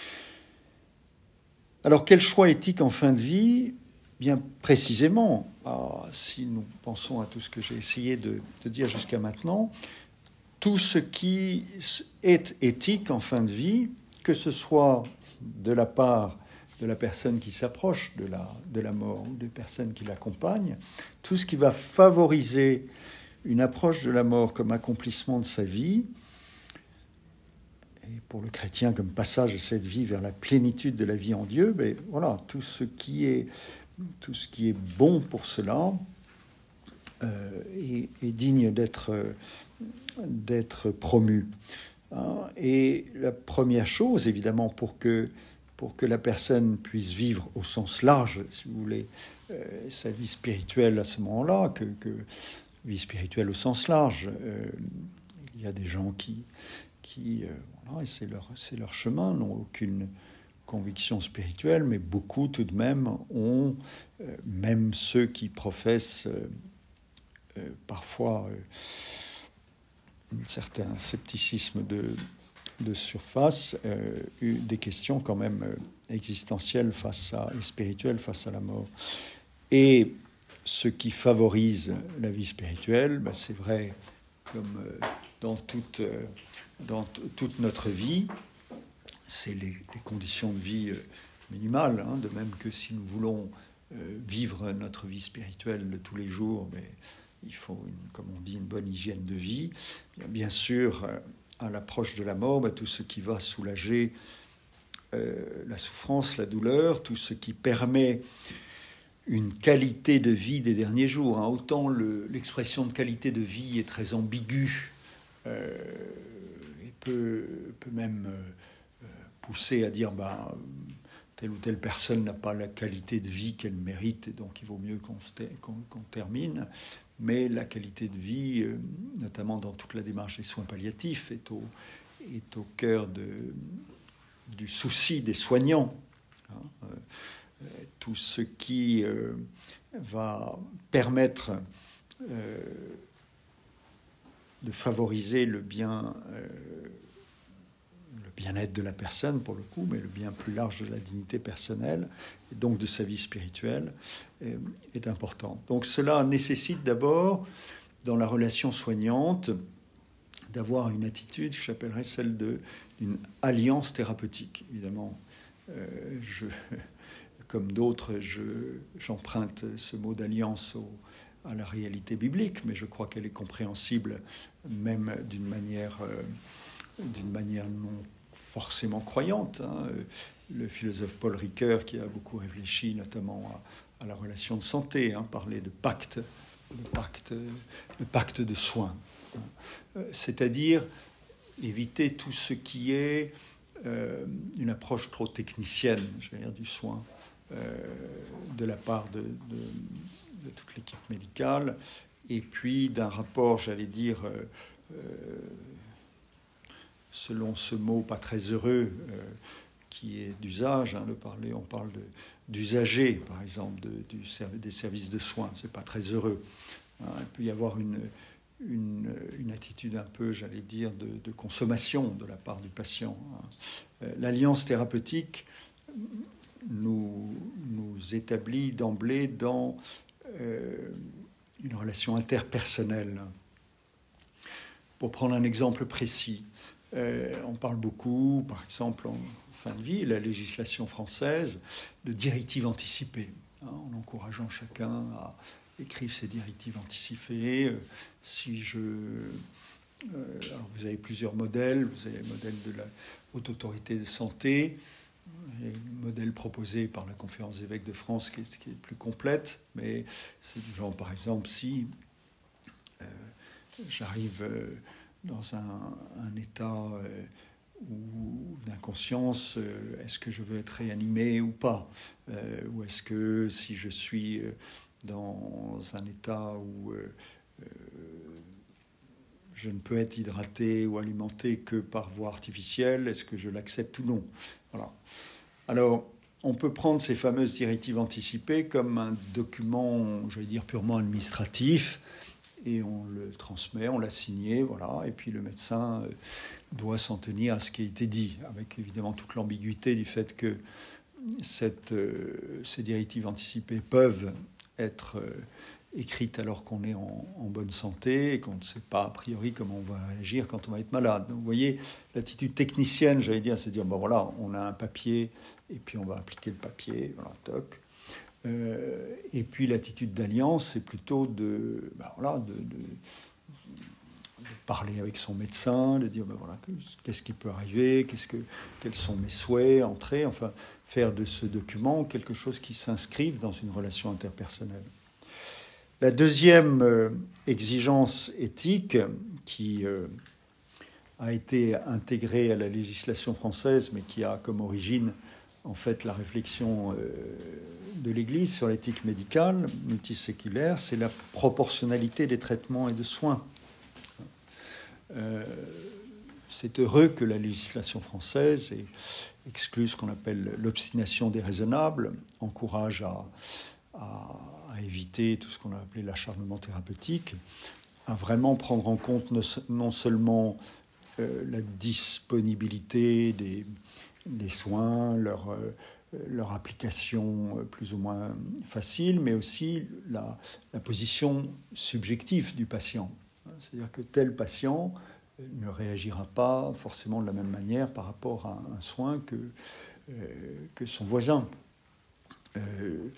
Alors, quel choix éthique en fin de vie ? Bien précisément, ah, si nous pensons à tout ce que j'ai essayé de, de dire jusqu'à maintenant, tout ce qui est éthique en fin de vie, que ce soit de la part de la personne qui s'approche de la, de la mort ou des personnes qui l'accompagnent, tout ce qui va favoriser une approche de la mort comme accomplissement de sa vie, et pour le chrétien comme passage de cette vie vers la plénitude de la vie en Dieu, ben voilà, tout ce qui est, tout ce qui est bon pour cela euh, est, est digne d'être, d'être promu. Hein, et la première chose, évidemment, pour que, pour que la personne puisse vivre au sens large, si vous voulez, euh, sa vie spirituelle à ce moment-là, que, que vie spirituelle au sens large, euh, il y a des gens qui, qui euh, voilà, et c'est leur, c'est leur chemin, n'ont aucune conviction spirituelle, mais beaucoup tout de même ont, euh, même ceux qui professent euh, euh, parfois euh, un certain scepticisme de, de surface, euh, eu des questions quand même euh, existentielles face à, et spirituelles face à la mort. Et ce qui favorise la vie spirituelle, ben c'est vrai comme euh, dans toute, euh, dans t- toute notre vie, c'est les, les conditions de vie euh, minimales, hein, de même que si nous voulons euh, vivre notre vie spirituelle de tous les jours, mais il faut, une, comme on dit, une bonne hygiène de vie. Bien, bien sûr, euh, à l'approche de la mort, ben, tout ce qui va soulager euh, la souffrance, la douleur, tout ce qui permet une qualité de vie des derniers jours. Hein. Autant le, l'expression de qualité de vie est très ambiguë euh, et peut, peut même euh, pousser à dire ben, telle ou telle personne n'a pas la qualité de vie qu'elle mérite et donc il vaut mieux qu'on, se ter- qu'on, qu'on termine. Mais la qualité de vie, euh, notamment dans toute la démarche des soins palliatifs, est au, est au cœur de, du souci des soignants. Hein. Euh, tout ce qui euh, va permettre euh, de favoriser le bien, euh, le bien-être de la personne pour le coup, mais le bien plus large de la dignité personnelle et donc de sa vie spirituelle est, est important. Donc cela nécessite d'abord, dans la relation soignante, d'avoir une attitude que j'appellerais celle de, d'une alliance thérapeutique. Évidemment, euh, je... Comme d'autres, je, j'emprunte ce mot d'alliance au, à la réalité biblique, mais je crois qu'elle est compréhensible même d'une manière, euh, d'une manière non forcément croyante. Hein. Le philosophe Paul Ricoeur, qui a beaucoup réfléchi notamment à, à la relation de santé, hein, parlait de pacte, de pacte, de pacte de soins. Hein. C'est-à-dire éviter tout ce qui est euh, une approche trop technicienne, je veux dire, du soin. Euh, de la part de, de, de toute l'équipe médicale, et puis d'un rapport, j'allais dire, euh, euh, selon ce mot pas très heureux, euh, qui est d'usage, hein, le parler, on parle de, d'usager, par exemple, de, du, des services de soins, c'est pas très heureux. Hein, il peut y avoir une, une, une attitude un peu, j'allais dire, de, de consommation de la part du patient. Hein. Euh, l'alliance thérapeutique Nous, nous établit d'emblée dans euh, une relation interpersonnelle. Pour prendre un exemple précis, euh, on parle beaucoup, par exemple en fin de vie, la législation française, de directives anticipées, hein, en encourageant chacun à écrire ses directives anticipées. Euh, si je... Euh, alors vous avez plusieurs modèles, vous avez le modèle de la Haute Autorité de Santé, le modèle proposé par la Conférence des évêques de France qui est, qui est plus complète, mais c'est du genre, par exemple, si euh, j'arrive euh, dans un, un état euh, où, d'inconscience, euh, est-ce que je veux être réanimé ou pas, euh, ou est-ce que si je suis euh, dans un état où euh, euh, je ne peux être hydraté ou alimenté que par voie artificielle, est-ce que je l'accepte ou non? Voilà. Alors, on peut prendre ces fameuses directives anticipées comme un document, j'allais dire, purement administratif, et on le transmet, on l'a signé, voilà, et puis le médecin doit s'en tenir à ce qui a été dit, avec évidemment toute l'ambiguïté du fait que cette, euh, ces directives anticipées peuvent être euh, écrites alors qu'on est en, en bonne santé et qu'on ne sait pas a priori comment on va réagir quand on va être malade. Donc vous voyez, l'attitude technicienne, j'allais dire, c'est de dire, bon voilà, on a un papier et puis on va appliquer le papier, voilà, toc. Euh, et puis l'attitude d'alliance, c'est plutôt de, ben voilà, de, de, de parler avec son médecin, de dire, ben voilà, qu'est-ce qui peut arriver, qu'est-ce que, quels sont mes souhaits, entrer, enfin, faire de ce document quelque chose qui s'inscrive dans une relation interpersonnelle. La deuxième euh, exigence éthique qui, euh, a été intégré à la législation française, mais qui a comme origine en fait la réflexion euh, de l'Église sur l'éthique médicale multiséculaire, c'est la proportionnalité des traitements et de soins. Euh, c'est heureux que la législation française ait exclu ce qu'on appelle l'obstination déraisonnable, encourage à, à, à éviter tout ce qu'on a appelé l'acharnement thérapeutique, à vraiment prendre en compte non seulement euh, la disponibilité des, des soins, leur, euh, leur application plus ou moins facile, mais aussi la, la position subjective du patient. C'est-à-dire que tel patient ne réagira pas forcément de la même manière par rapport à un soin que, euh, que son voisin. Euh,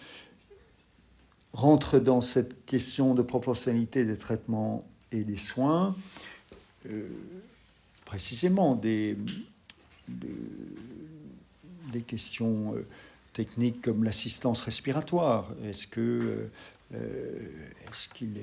rentre dans cette question de proportionnalité des traitements et des soins, euh, précisément des, des, des questions euh, techniques comme l'assistance respiratoire. Est-ce que, euh, est-ce qu'il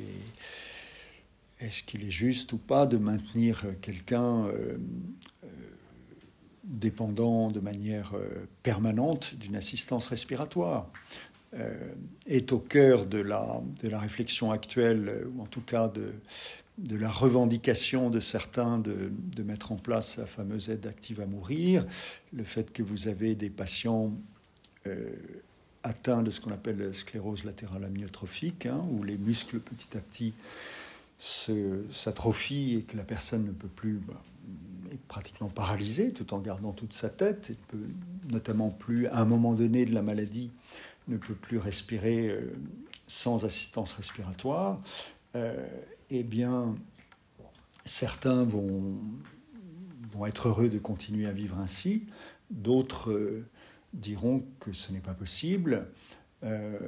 est, est-ce qu'il est juste ou pas de maintenir quelqu'un euh, euh, dépendant de manière euh, permanente d'une assistance respiratoire ? Euh, est au cœur de la, de la réflexion actuelle, ou en tout cas de, de la revendication de certains de, de mettre en place la fameuse aide active à mourir, le fait que vous avez des patients euh, atteints de ce qu'on appelle la sclérose latérale amyotrophique, hein, où les muscles petit à petit se, s'atrophient et que la personne ne peut plus, bah, est pratiquement paralysée tout en gardant toute sa tête, et peut notamment plus, à un moment donné de la maladie, ne peut plus respirer euh, sans assistance respiratoire, euh, eh bien, certains vont, vont être heureux de continuer à vivre ainsi, d'autres euh, diront que ce n'est pas possible. Euh,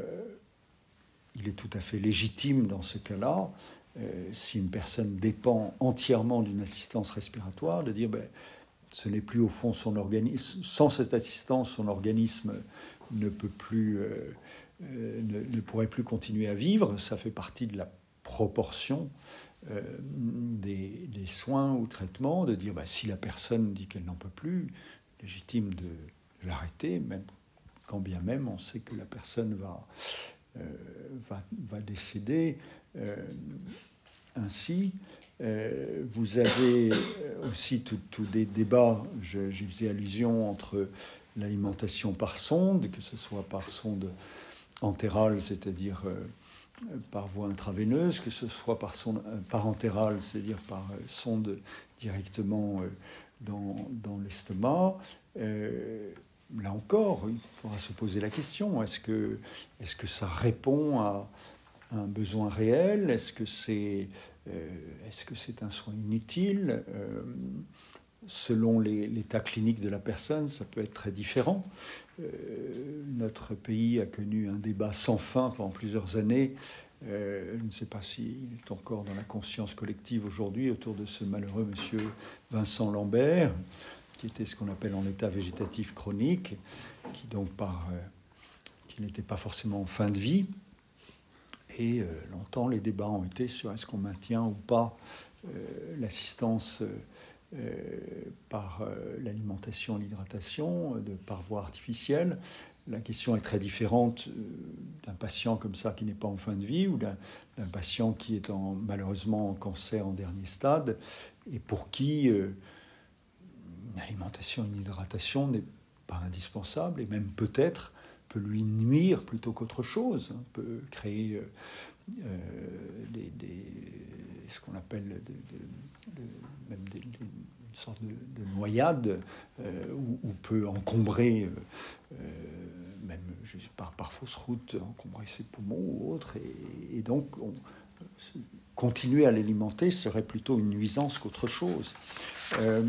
il est tout à fait légitime dans ce cas-là, euh, si une personne dépend entièrement d'une assistance respiratoire, de dire ben, ce n'est plus au fond son organisme, sans cette assistance, son organisme ne peut plus, euh, euh, ne, ne pourrait plus continuer à vivre. Ça fait partie de la proportion euh, des, des soins ou traitements, de dire bah, si la personne dit qu'elle n'en peut plus, légitime de, de l'arrêter, même quand bien même on sait que la personne va, euh, va, va décéder. Euh, ainsi, euh, vous avez aussi tous des débats, je, j'y faisais allusion, entre l'alimentation par sonde, que ce soit par sonde entérale, c'est-à-dire euh, par voie intraveineuse, que ce soit par sonde euh, parentérale, c'est-à-dire par euh, sonde directement euh, dans, dans l'estomac. Euh, là encore, il faudra se poser la question, est-ce que, est-ce que ça répond à un besoin réel ? Est-ce que c'est, euh, est-ce que c'est un soin inutile ? euh, Selon les, l'état clinique de la personne, ça peut être très différent. Euh, notre pays a connu un débat sans fin pendant plusieurs années. Euh, je ne sais pas s'il est encore dans la conscience collective aujourd'hui autour de ce malheureux monsieur Vincent Lambert, qui était ce qu'on appelle en état végétatif chronique, qui donc par, euh, qui n'était pas forcément en fin de vie. Et euh, longtemps, les débats ont été sur est-ce qu'on maintient ou pas euh, l'assistance euh, Euh, par euh, l'alimentation et l'hydratation, de, par voie artificielle. La question est très différente euh, d'un patient comme ça qui n'est pas en fin de vie ou d'un, d'un patient qui est en, malheureusement en cancer en dernier stade et pour qui euh, une alimentation et une hydratation n'est pas indispensable et même peut-être peut lui nuire plutôt qu'autre chose, hein, peut créer euh, euh, des, des, ce qu'on appelle de, de, de, même des, des, une sorte de, de noyade euh, ou, ou peut encombrer, euh, même je sais, par, par fausse route, encombrer ses poumons ou autre. Et, et donc, on, continuer à l'alimenter serait plutôt une nuisance qu'autre chose. Euh,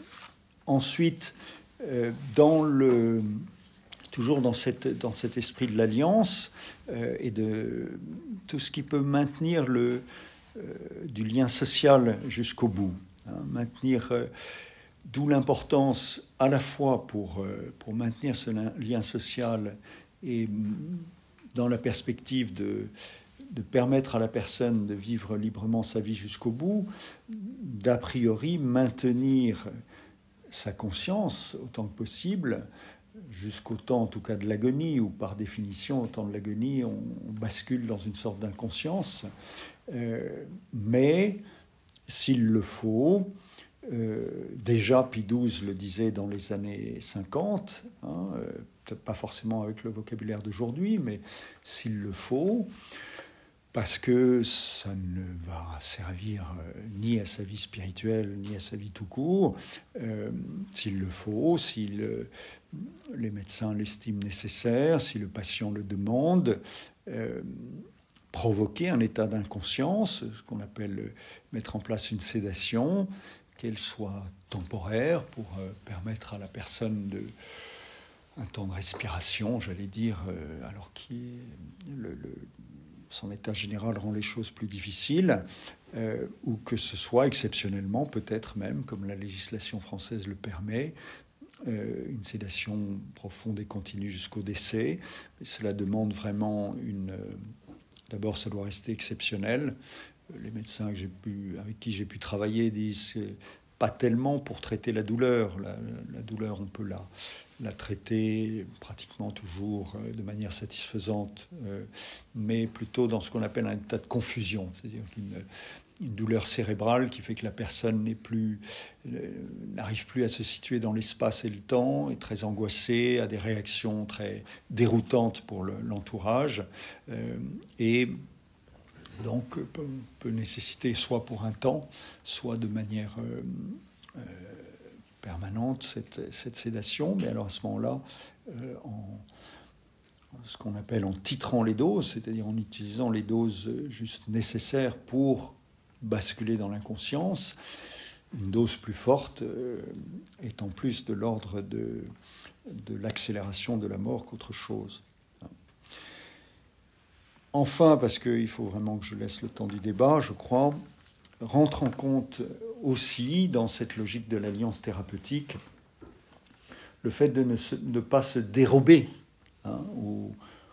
ensuite, euh, dans le... toujours dans, cette, dans cet esprit de l'alliance euh, et de tout ce qui peut maintenir le, euh, du lien social jusqu'au bout. Hein, maintenir, euh, d'où l'importance à la fois pour, euh, pour maintenir ce lien social et dans la perspective de, de permettre à la personne de vivre librement sa vie jusqu'au bout, d'a priori maintenir sa conscience autant que possible, jusqu'au temps en tout cas de l'agonie, ou par définition au temps de l'agonie on, on bascule dans une sorte d'inconscience, euh, mais s'il le faut, euh, déjà Pie douze le disait dans les années cinquante, hein, euh, peut-être pas forcément avec le vocabulaire d'aujourd'hui, mais s'il le faut, parce que ça ne va servir ni à sa vie spirituelle, ni à sa vie tout court, euh, s'il le faut, si le, les médecins l'estiment nécessaire, si le patient le demande, euh, provoquer un état d'inconscience, ce qu'on appelle mettre en place une sédation, qu'elle soit temporaire, pour euh, permettre à la personne de un temps de respiration, j'allais dire, euh, alors que le, le, son état général rend les choses plus difficiles, euh, ou que ce soit exceptionnellement, peut-être même, comme la législation française le permet, euh, une sédation profonde et continue jusqu'au décès. Mais cela demande vraiment une... Euh, d'abord, ça doit rester exceptionnel. Les médecins que j'ai pu, avec qui j'ai pu travailler disent que pas tellement pour traiter la douleur. La, la, la douleur, on peut la... la traiter pratiquement toujours de manière satisfaisante, euh, mais plutôt dans ce qu'on appelle un état de confusion, c'est-à-dire une, une douleur cérébrale qui fait que la personne n'est plus, euh, n'arrive plus à se situer dans l'espace et le temps, est très angoissée, a des réactions très déroutantes pour le, l'entourage, euh, et donc peut, peut nécessiter soit pour un temps, soit de manière... Euh, euh, permanente, cette, cette sédation, mais alors à ce moment-là, euh, en ce qu'on appelle en titrant les doses, c'est-à-dire en utilisant les doses juste nécessaires pour basculer dans l'inconscience, une dose plus forte euh, étant plus de l'ordre de, de l'accélération de la mort qu'autre chose. Enfin, parce qu'il faut vraiment que je laisse le temps du débat, je crois, rentre en compte aussi, dans cette logique de l'alliance thérapeutique, le fait de ne se, de pas se dérober hein, aux,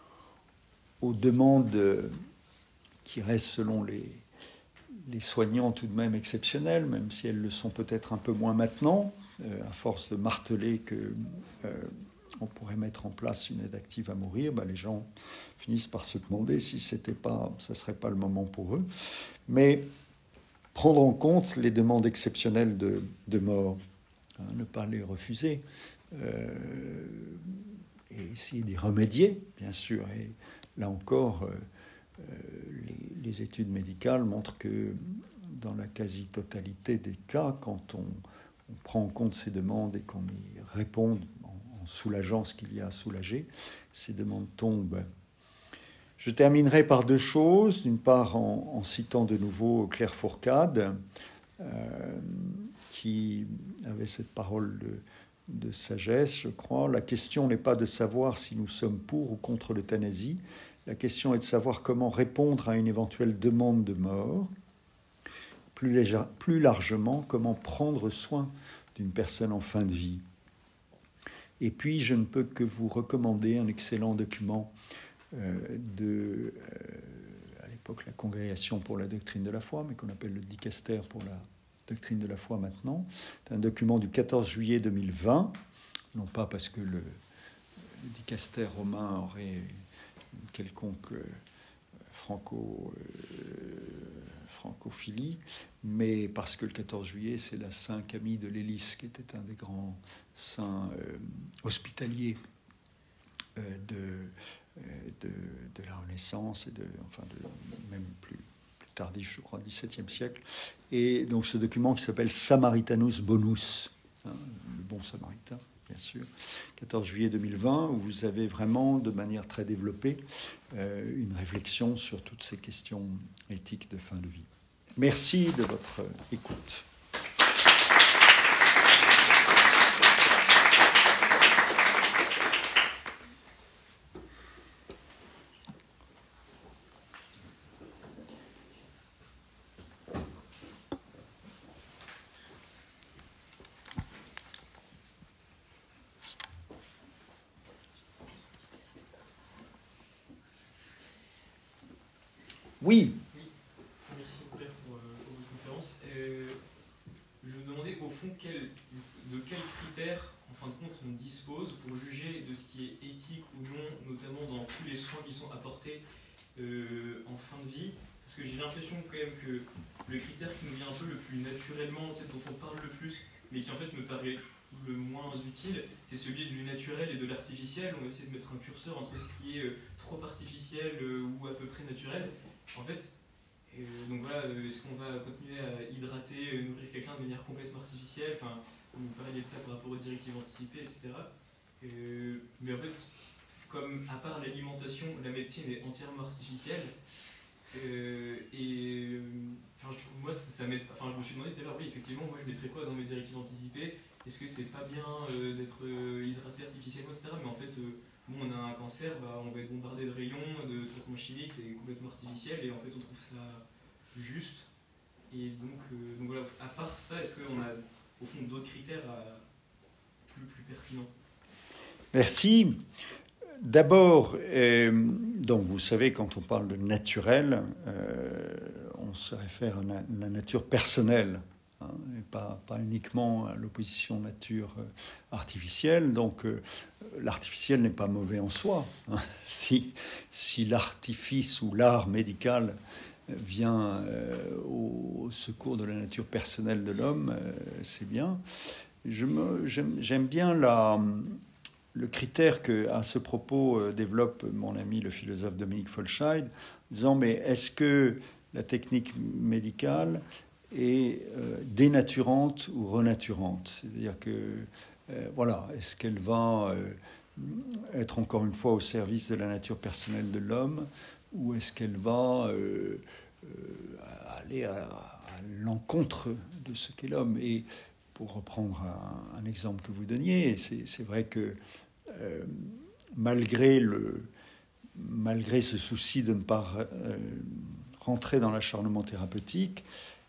aux demandes qui restent, selon les, les soignants, tout de même exceptionnelles, même si elles le sont peut-être un peu moins maintenant, euh, à force de marteler que euh, on pourrait mettre en place une aide active à mourir, ben les gens finissent par se demander si c'était pas, ça ne serait pas le moment pour eux. Mais prendre en compte les demandes exceptionnelles de, de mort, hein, ne pas les refuser, euh, et essayer d'y remédier, bien sûr. Et là encore, euh, les, les études médicales montrent que dans la quasi-totalité des cas, quand on, on prend en compte ces demandes et qu'on y répond en, en soulageant ce qu'il y a à soulager, ces demandes tombent. Je terminerai par deux choses. D'une part, en, en citant de nouveau Claire Fourcade, euh, qui avait cette parole de, de sagesse, je crois. La question n'est pas de savoir si nous sommes pour ou contre l'euthanasie. La question est de savoir comment répondre à une éventuelle demande de mort. Plus, légère, plus largement, comment prendre soin d'une personne en fin de vie. Et puis, je ne peux que vous recommander un excellent document Euh, de, euh, à l'époque, la Congrégation pour la doctrine de la foi, mais qu'on appelle le Dicaster pour la doctrine de la foi maintenant. C'est un document du quatorze juillet deux mille vingt, non pas parce que le, le Dicaster romain aurait une quelconque euh, franco, euh, francophilie, mais parce que le quatorze juillet, c'est la Saint Camille de Lélis, qui était un des grands saints euh, hospitaliers euh, de De, de la Renaissance, et de, enfin de, même plus, plus tardif, je crois, dix-septième siècle. Et donc ce document qui s'appelle Samaritanus Bonus, hein, le bon samaritain, bien sûr, quatorze juillet deux mille vingt, où vous avez vraiment, de manière très développée, euh, une réflexion sur toutes ces questions éthiques de fin de vie. Merci de votre écoute. Oui. Oui, merci beaucoup pour, euh, pour votre conférence. Euh, je me demandais au fond quel, de quels critères, en fin de compte, on dispose pour juger de ce qui est éthique ou non, notamment dans tous les soins qui sont apportés euh, en fin de vie. Parce que j'ai l'impression quand même que le critère qui nous vient un peu le plus naturellement, peut-être dont on parle le plus, mais qui en fait me paraît le moins utile, c'est celui du naturel et de l'artificiel. On va essayer de mettre un curseur entre ce qui est euh, trop artificiel euh, ou à peu près naturel. En fait, euh, donc voilà, euh, est-ce qu'on va continuer à hydrater, euh, nourrir quelqu'un de manière complètement artificielle? Enfin, vous parliez de ça par rapport aux directives anticipées, et cetera. Euh, mais en fait, comme à part l'alimentation, la médecine est entièrement artificielle. Euh, et euh, enfin, je, moi, ça, ça m'aide. Enfin, je me suis demandé tout à l'heure, oui, effectivement, moi je mettrais quoi dans mes directives anticipées? Est-ce que c'est pas bien euh, d'être euh, hydraté artificiellement, et cetera. Mais en fait, euh, bon, on a un cancer, bah, on va être bombardé de rayons, de traitements chimiques, c'est complètement artificiel, et en fait, on trouve ça juste. Et donc, euh, donc voilà, à part ça, est-ce qu'on a au fond d'autres critères à, plus, plus pertinents? Merci. D'abord, euh, donc vous savez, quand on parle de naturel, euh, on se réfère à la, la nature personnelle, hein, et pas, pas uniquement à l'opposition nature artificielle. Donc, euh, l'artificiel n'est pas mauvais en soi. Hein. Si, si l'artifice ou l'art médical vient euh, au secours de la nature personnelle de l'homme, euh, c'est bien. Je me, j'aime, j'aime bien la... Le critère que, à ce propos, euh, développe mon ami le philosophe Dominique Folscheid, disant mais est-ce que la technique médicale est euh, dénaturante ou renaturante? C'est-à-dire que, euh, voilà, est-ce qu'elle va euh, être encore une fois au service de la nature personnelle de l'homme, ou est-ce qu'elle va euh, euh, aller à, à l'encontre de ce qu'est l'homme? Et pour reprendre un, un exemple que vous donniez, c'est, c'est vrai que euh, malgré, le, malgré ce souci de ne pas euh, rentrer dans l'acharnement thérapeutique,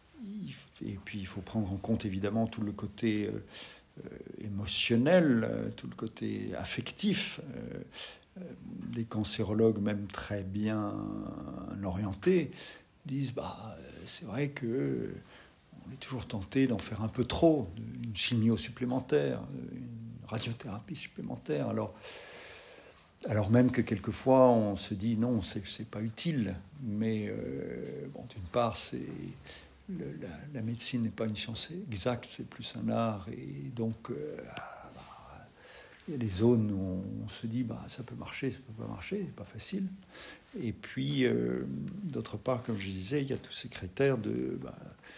il, et puis il faut prendre en compte évidemment tout le côté euh, émotionnel, tout le côté affectif. Euh, des cancérologues, même très bien orientés, disent bah, c'est vrai que on est toujours tenté d'en faire un peu trop, une chimio supplémentaire, une radiothérapie supplémentaire. Alors, alors même que quelquefois on se dit non, c'est, c'est pas utile. Mais euh, bon, d'une part, c'est le, la, la médecine n'est pas une science exacte, c'est plus un art, et donc euh, bah, il y a des zones où on se dit bah ça peut marcher, ça peut pas marcher, c'est pas facile. Et puis euh, d'autre part, comme je disais, il y a tous ces critères de bah,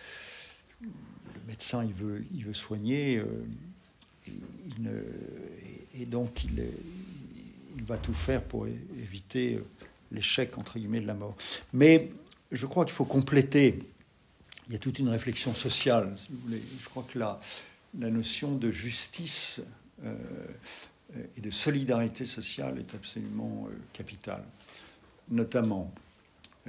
le médecin, il veut, il veut soigner, euh, et, il ne, et, et donc il, il va tout faire pour é- éviter l'échec, entre guillemets, de la mort. Mais je crois qu'il faut compléter. Il y a toute une réflexion sociale, si vous voulez. Je crois que la, la notion de justice euh, et de solidarité sociale est absolument euh, capitale. Notamment, euh,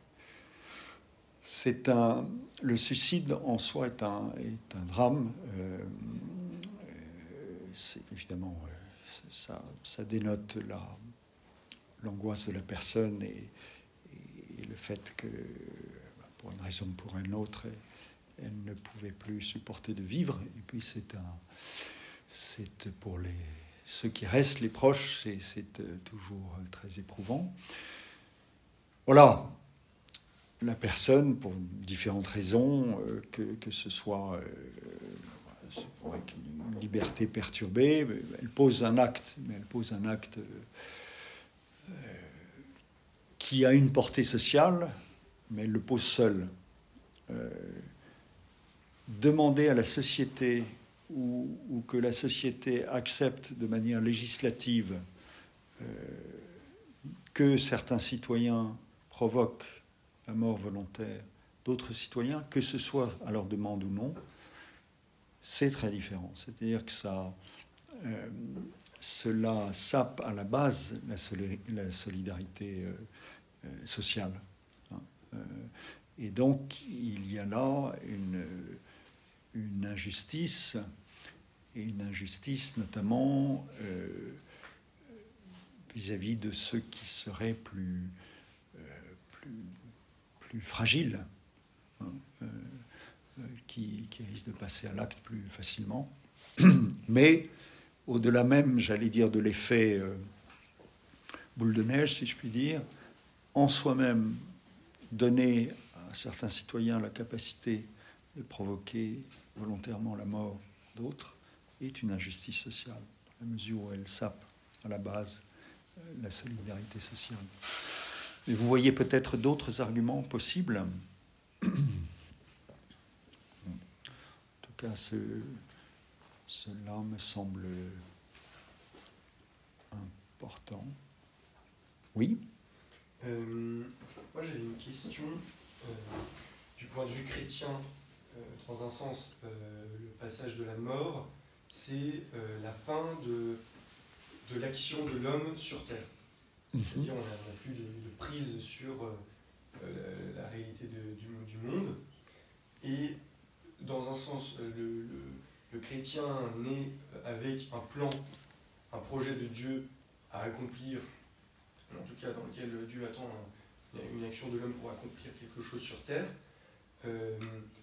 c'est un, le suicide en soi est un, est un drame. Euh, c'est évidemment, euh, ça, ça dénote la, l'angoisse de la personne et, et le fait que, pour une raison ou pour une autre, elle ne pouvait plus supporter de vivre. Et puis c'est un, c'est pour les, ceux qui restent, les proches, c'est, c'est toujours très éprouvant. Voilà. La personne, pour différentes raisons, euh, que, que ce soit euh, avec une liberté perturbée, elle pose un acte, mais elle pose un acte euh, qui a une portée sociale, mais elle le pose seule. Euh, demander à la société ou, ou que la société accepte de manière législative euh, que certains citoyens provoquent la mort volontaire d'autres citoyens, que ce soit à leur demande ou non, c'est très différent. C'est-à-dire que ça, euh, cela sape à la base la, soli- la solidarité euh, euh, sociale. Hein. Euh, et donc, il y a là une, une injustice, et une injustice notamment euh, vis-à-vis de ceux qui seraient plus, euh, plus plus fragiles, hein, euh, qui, qui risquent de passer à l'acte plus facilement. Mais au-delà même, j'allais dire, de l'effet euh, boule de neige, si je puis dire, en soi-même, donner à certains citoyens la capacité de provoquer volontairement la mort d'autres est une injustice sociale, dans la mesure où elle sape à la base euh, la solidarité sociale. Mais vous voyez peut-être d'autres arguments possibles. En tout cas, ce, cela me semble important. Oui ? Euh, moi, j'avais une question euh, du point de vue chrétien. Euh, dans un sens, euh, le passage de la mort, c'est euh, la fin de, de l'action de l'homme sur Terre. Mm-hmm. C'est-à-dire on n'a plus de, de prise sur euh, la, la réalité de, du, du monde. Et dans un sens, le, le, le chrétien naît avec un plan, un projet de Dieu à accomplir, en tout cas dans lequel Dieu attend une action de l'homme pour accomplir quelque chose sur Terre. Euh,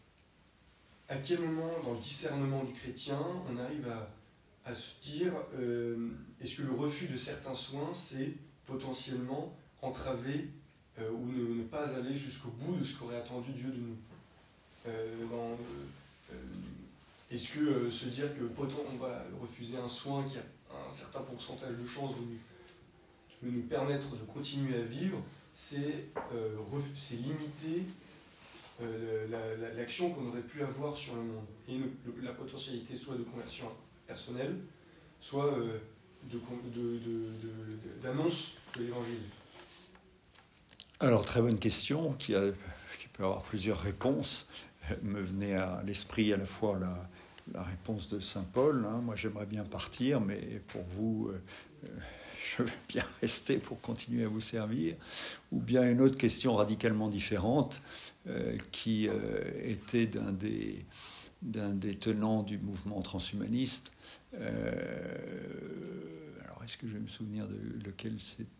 à quel moment, dans le discernement du chrétien, on arrive à, à se dire, euh, est-ce que le refus de certains soins, c'est potentiellement entraver euh, ou ne, ne pas aller jusqu'au bout de ce qu'aurait attendu Dieu de nous. Euh, dans, euh, est-ce que euh, se dire que potent, on va refuser un soin qui a un certain pourcentage de chances de nous, de nous permettre de continuer à vivre, c'est, euh, ref, c'est limiter euh, la, la, l'action qu'on aurait pu avoir sur le monde. Et une, la potentialité soit de conversion personnelle, soit euh, de, de, de, de, d'annonce de l'évangile. Alors, très bonne question, qui, a, qui peut avoir plusieurs réponses. Me venait à l'esprit à la fois la, la réponse de saint Paul, hein, moi j'aimerais bien partir, mais pour vous, euh, je veux bien rester pour continuer à vous servir, ou bien une autre question radicalement différente, euh, qui euh, était d'un des, d'un des tenants du mouvement transhumaniste. Euh, alors, est-ce que je vais me souvenir de lequel c'était ?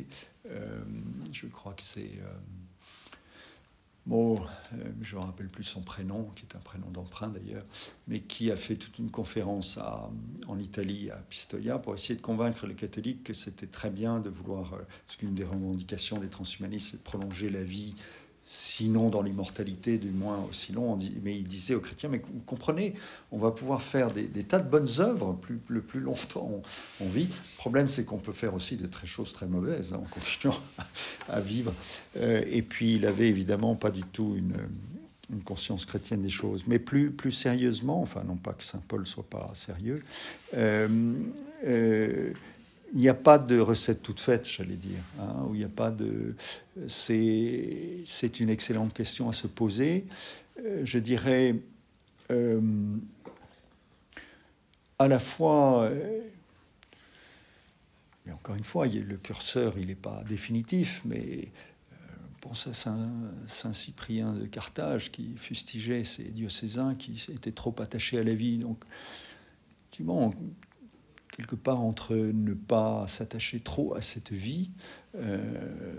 euh, Je crois que c'est... Euh, Bon, euh, je ne me rappelle plus son prénom, qui est un prénom d'emprunt d'ailleurs, mais qui a fait toute une conférence à, en Italie, à Pistoia, pour essayer de convaincre les catholiques que c'était très bien de vouloir, euh, parce qu'une des revendications des transhumanistes, c'est de prolonger la vie, sinon dans l'immortalité, du moins aussi long. Mais il disait aux chrétiens, mais vous comprenez, on va pouvoir faire des, des tas de bonnes œuvres, plus, le plus longtemps on, on vit. Le problème, c'est qu'on peut faire aussi de très choses très mauvaises, hein, en continuant à, à vivre. Euh, et puis, il avait évidemment pas du tout une, une conscience chrétienne des choses. Mais plus, plus sérieusement, enfin, non pas que saint Paul soit pas sérieux, euh, euh, il n'y a pas de recette toute faite, j'allais dire. Hein, où il n'y a pas de... C'est, c'est une excellente question à se poser. Euh, je dirais, euh, à la fois... Euh, mais encore une fois, le curseur, il n'est pas définitif, mais euh, on pense à Saint, Saint Cyprien de Carthage, qui fustigeait ces diocésains qui étaient trop attachés à la vie. Donc, effectivement... quelque part entre ne pas s'attacher trop à cette vie. Euh,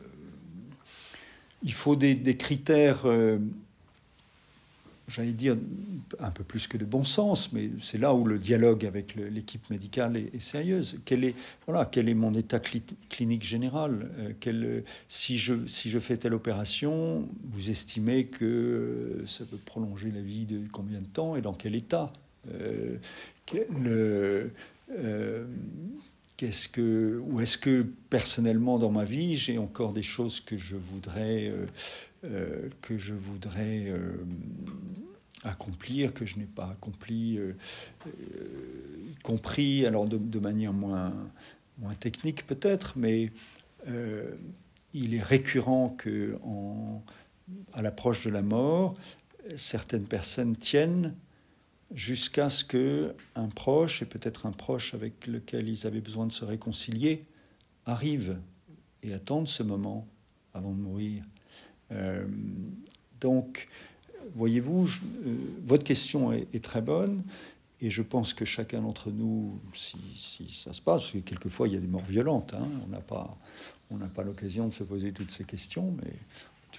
il faut des, des critères, euh, j'allais dire, un peu plus que de bon sens, mais c'est là où le dialogue avec le, l'équipe médicale est, est sérieuse. Quel est, voilà, quel est mon état cli- clinique général euh, quel, si, je, si je fais telle opération, vous estimez que ça peut prolonger la vie de combien de temps et dans quel état euh, quel, euh, Euh, qu'est-ce que, ou est-ce que personnellement dans ma vie j'ai encore des choses que je voudrais euh, euh, que je voudrais euh, accomplir que je n'ai pas accompli, euh, euh, y compris alors de, de manière moins moins technique peut-être, mais euh, il est récurrent que en, à l'approche de la mort, certaines personnes tiennent jusqu'à ce qu'un proche, et peut-être un proche avec lequel ils avaient besoin de se réconcilier, arrive et attende ce moment avant de mourir. Euh, donc, voyez-vous, je, euh, votre question est, est très bonne, et je pense que chacun d'entre nous, si, si ça se passe, parce que quelquefois il y a des morts violentes, hein, on n'a pas, on n'a pas l'occasion de se poser toutes ces questions, mais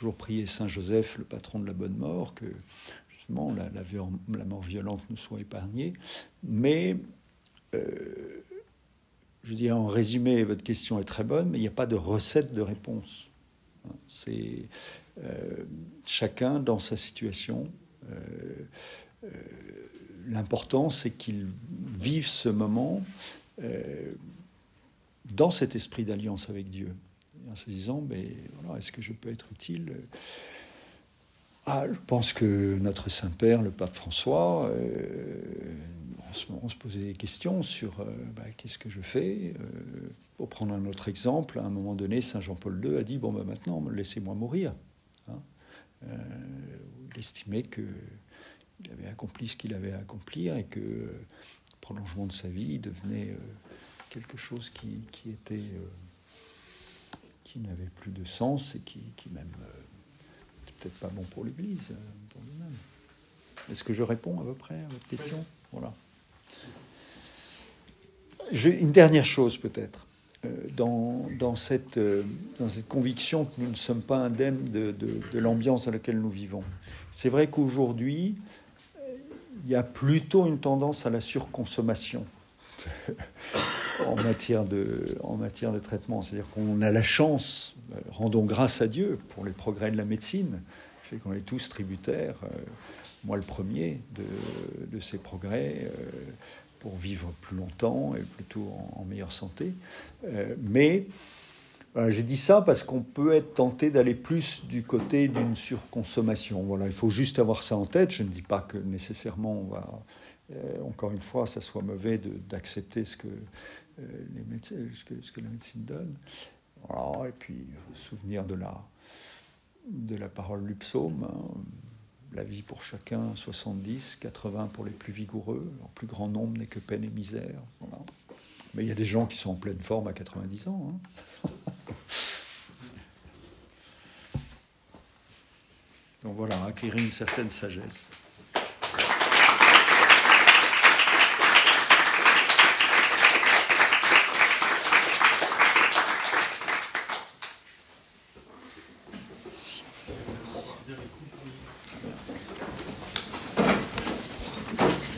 toujours prier Saint Joseph, le patron de la bonne mort, que justement la, la, la mort violente nous soit épargnée. Mais, euh, je dirais en résumé, votre question est très bonne, mais il n'y a pas de recette de réponse. C'est euh, chacun dans sa situation. Euh, euh, l'important, c'est qu'il vive ce moment euh, dans cet esprit d'alliance avec Dieu, en se disant, mais voilà, est-ce que je peux être utile ? Ah, je pense que notre Saint-Père, le pape François, euh, en ce moment, on se posait des questions sur euh, bah, qu'est-ce que je fais euh, Pour prendre un autre exemple, à un moment donné, Saint Jean-Paul deux a dit, bon, bah, maintenant, laissez-moi mourir. Hein euh, il estimait qu'il avait accompli ce qu'il avait à accomplir et que euh, le prolongement de sa vie devenait euh, quelque chose qui, qui était... Euh, qui n'avait plus de sens et qui, qui même euh, n'était peut-être pas bon pour l'Église, euh, pour lui-même. Est-ce que je réponds à peu près à votre question ? Oui. Voilà. Je, une dernière chose peut-être. Euh, dans, dans, cette, euh, dans cette conviction que nous ne sommes pas indemnes de, de, de l'ambiance dans laquelle nous vivons. C'est vrai qu'aujourd'hui, il y a plutôt une tendance à la surconsommation. en, matière de, en matière de traitement. C'est-à-dire qu'on a la chance, euh, rendons grâce à Dieu pour les progrès de la médecine, fait qu'on est tous tributaires, euh, moi le premier, de, de ces progrès euh, pour vivre plus longtemps et plutôt en, en meilleure santé. Euh, mais euh, j'ai dit ça parce qu'on peut être tenté d'aller plus du côté d'une surconsommation. Voilà, il faut juste avoir ça en tête. Je ne dis pas que nécessairement on va... Euh, encore une fois, ça soit mauvais de, d'accepter ce que, euh, les médecins, ce, que, ce que la médecine donne. Voilà, et puis, souvenir de la, de la parole du psaume, hein, la vie pour chacun, soixante-dix, quatre-vingts pour les plus vigoureux, leur plus grand nombre n'est que peine et misère. Voilà. Mais il y a des gens qui sont en pleine forme à quatre-vingt-dix ans. Hein. Donc voilà, acquérir une certaine sagesse. Dire les coups.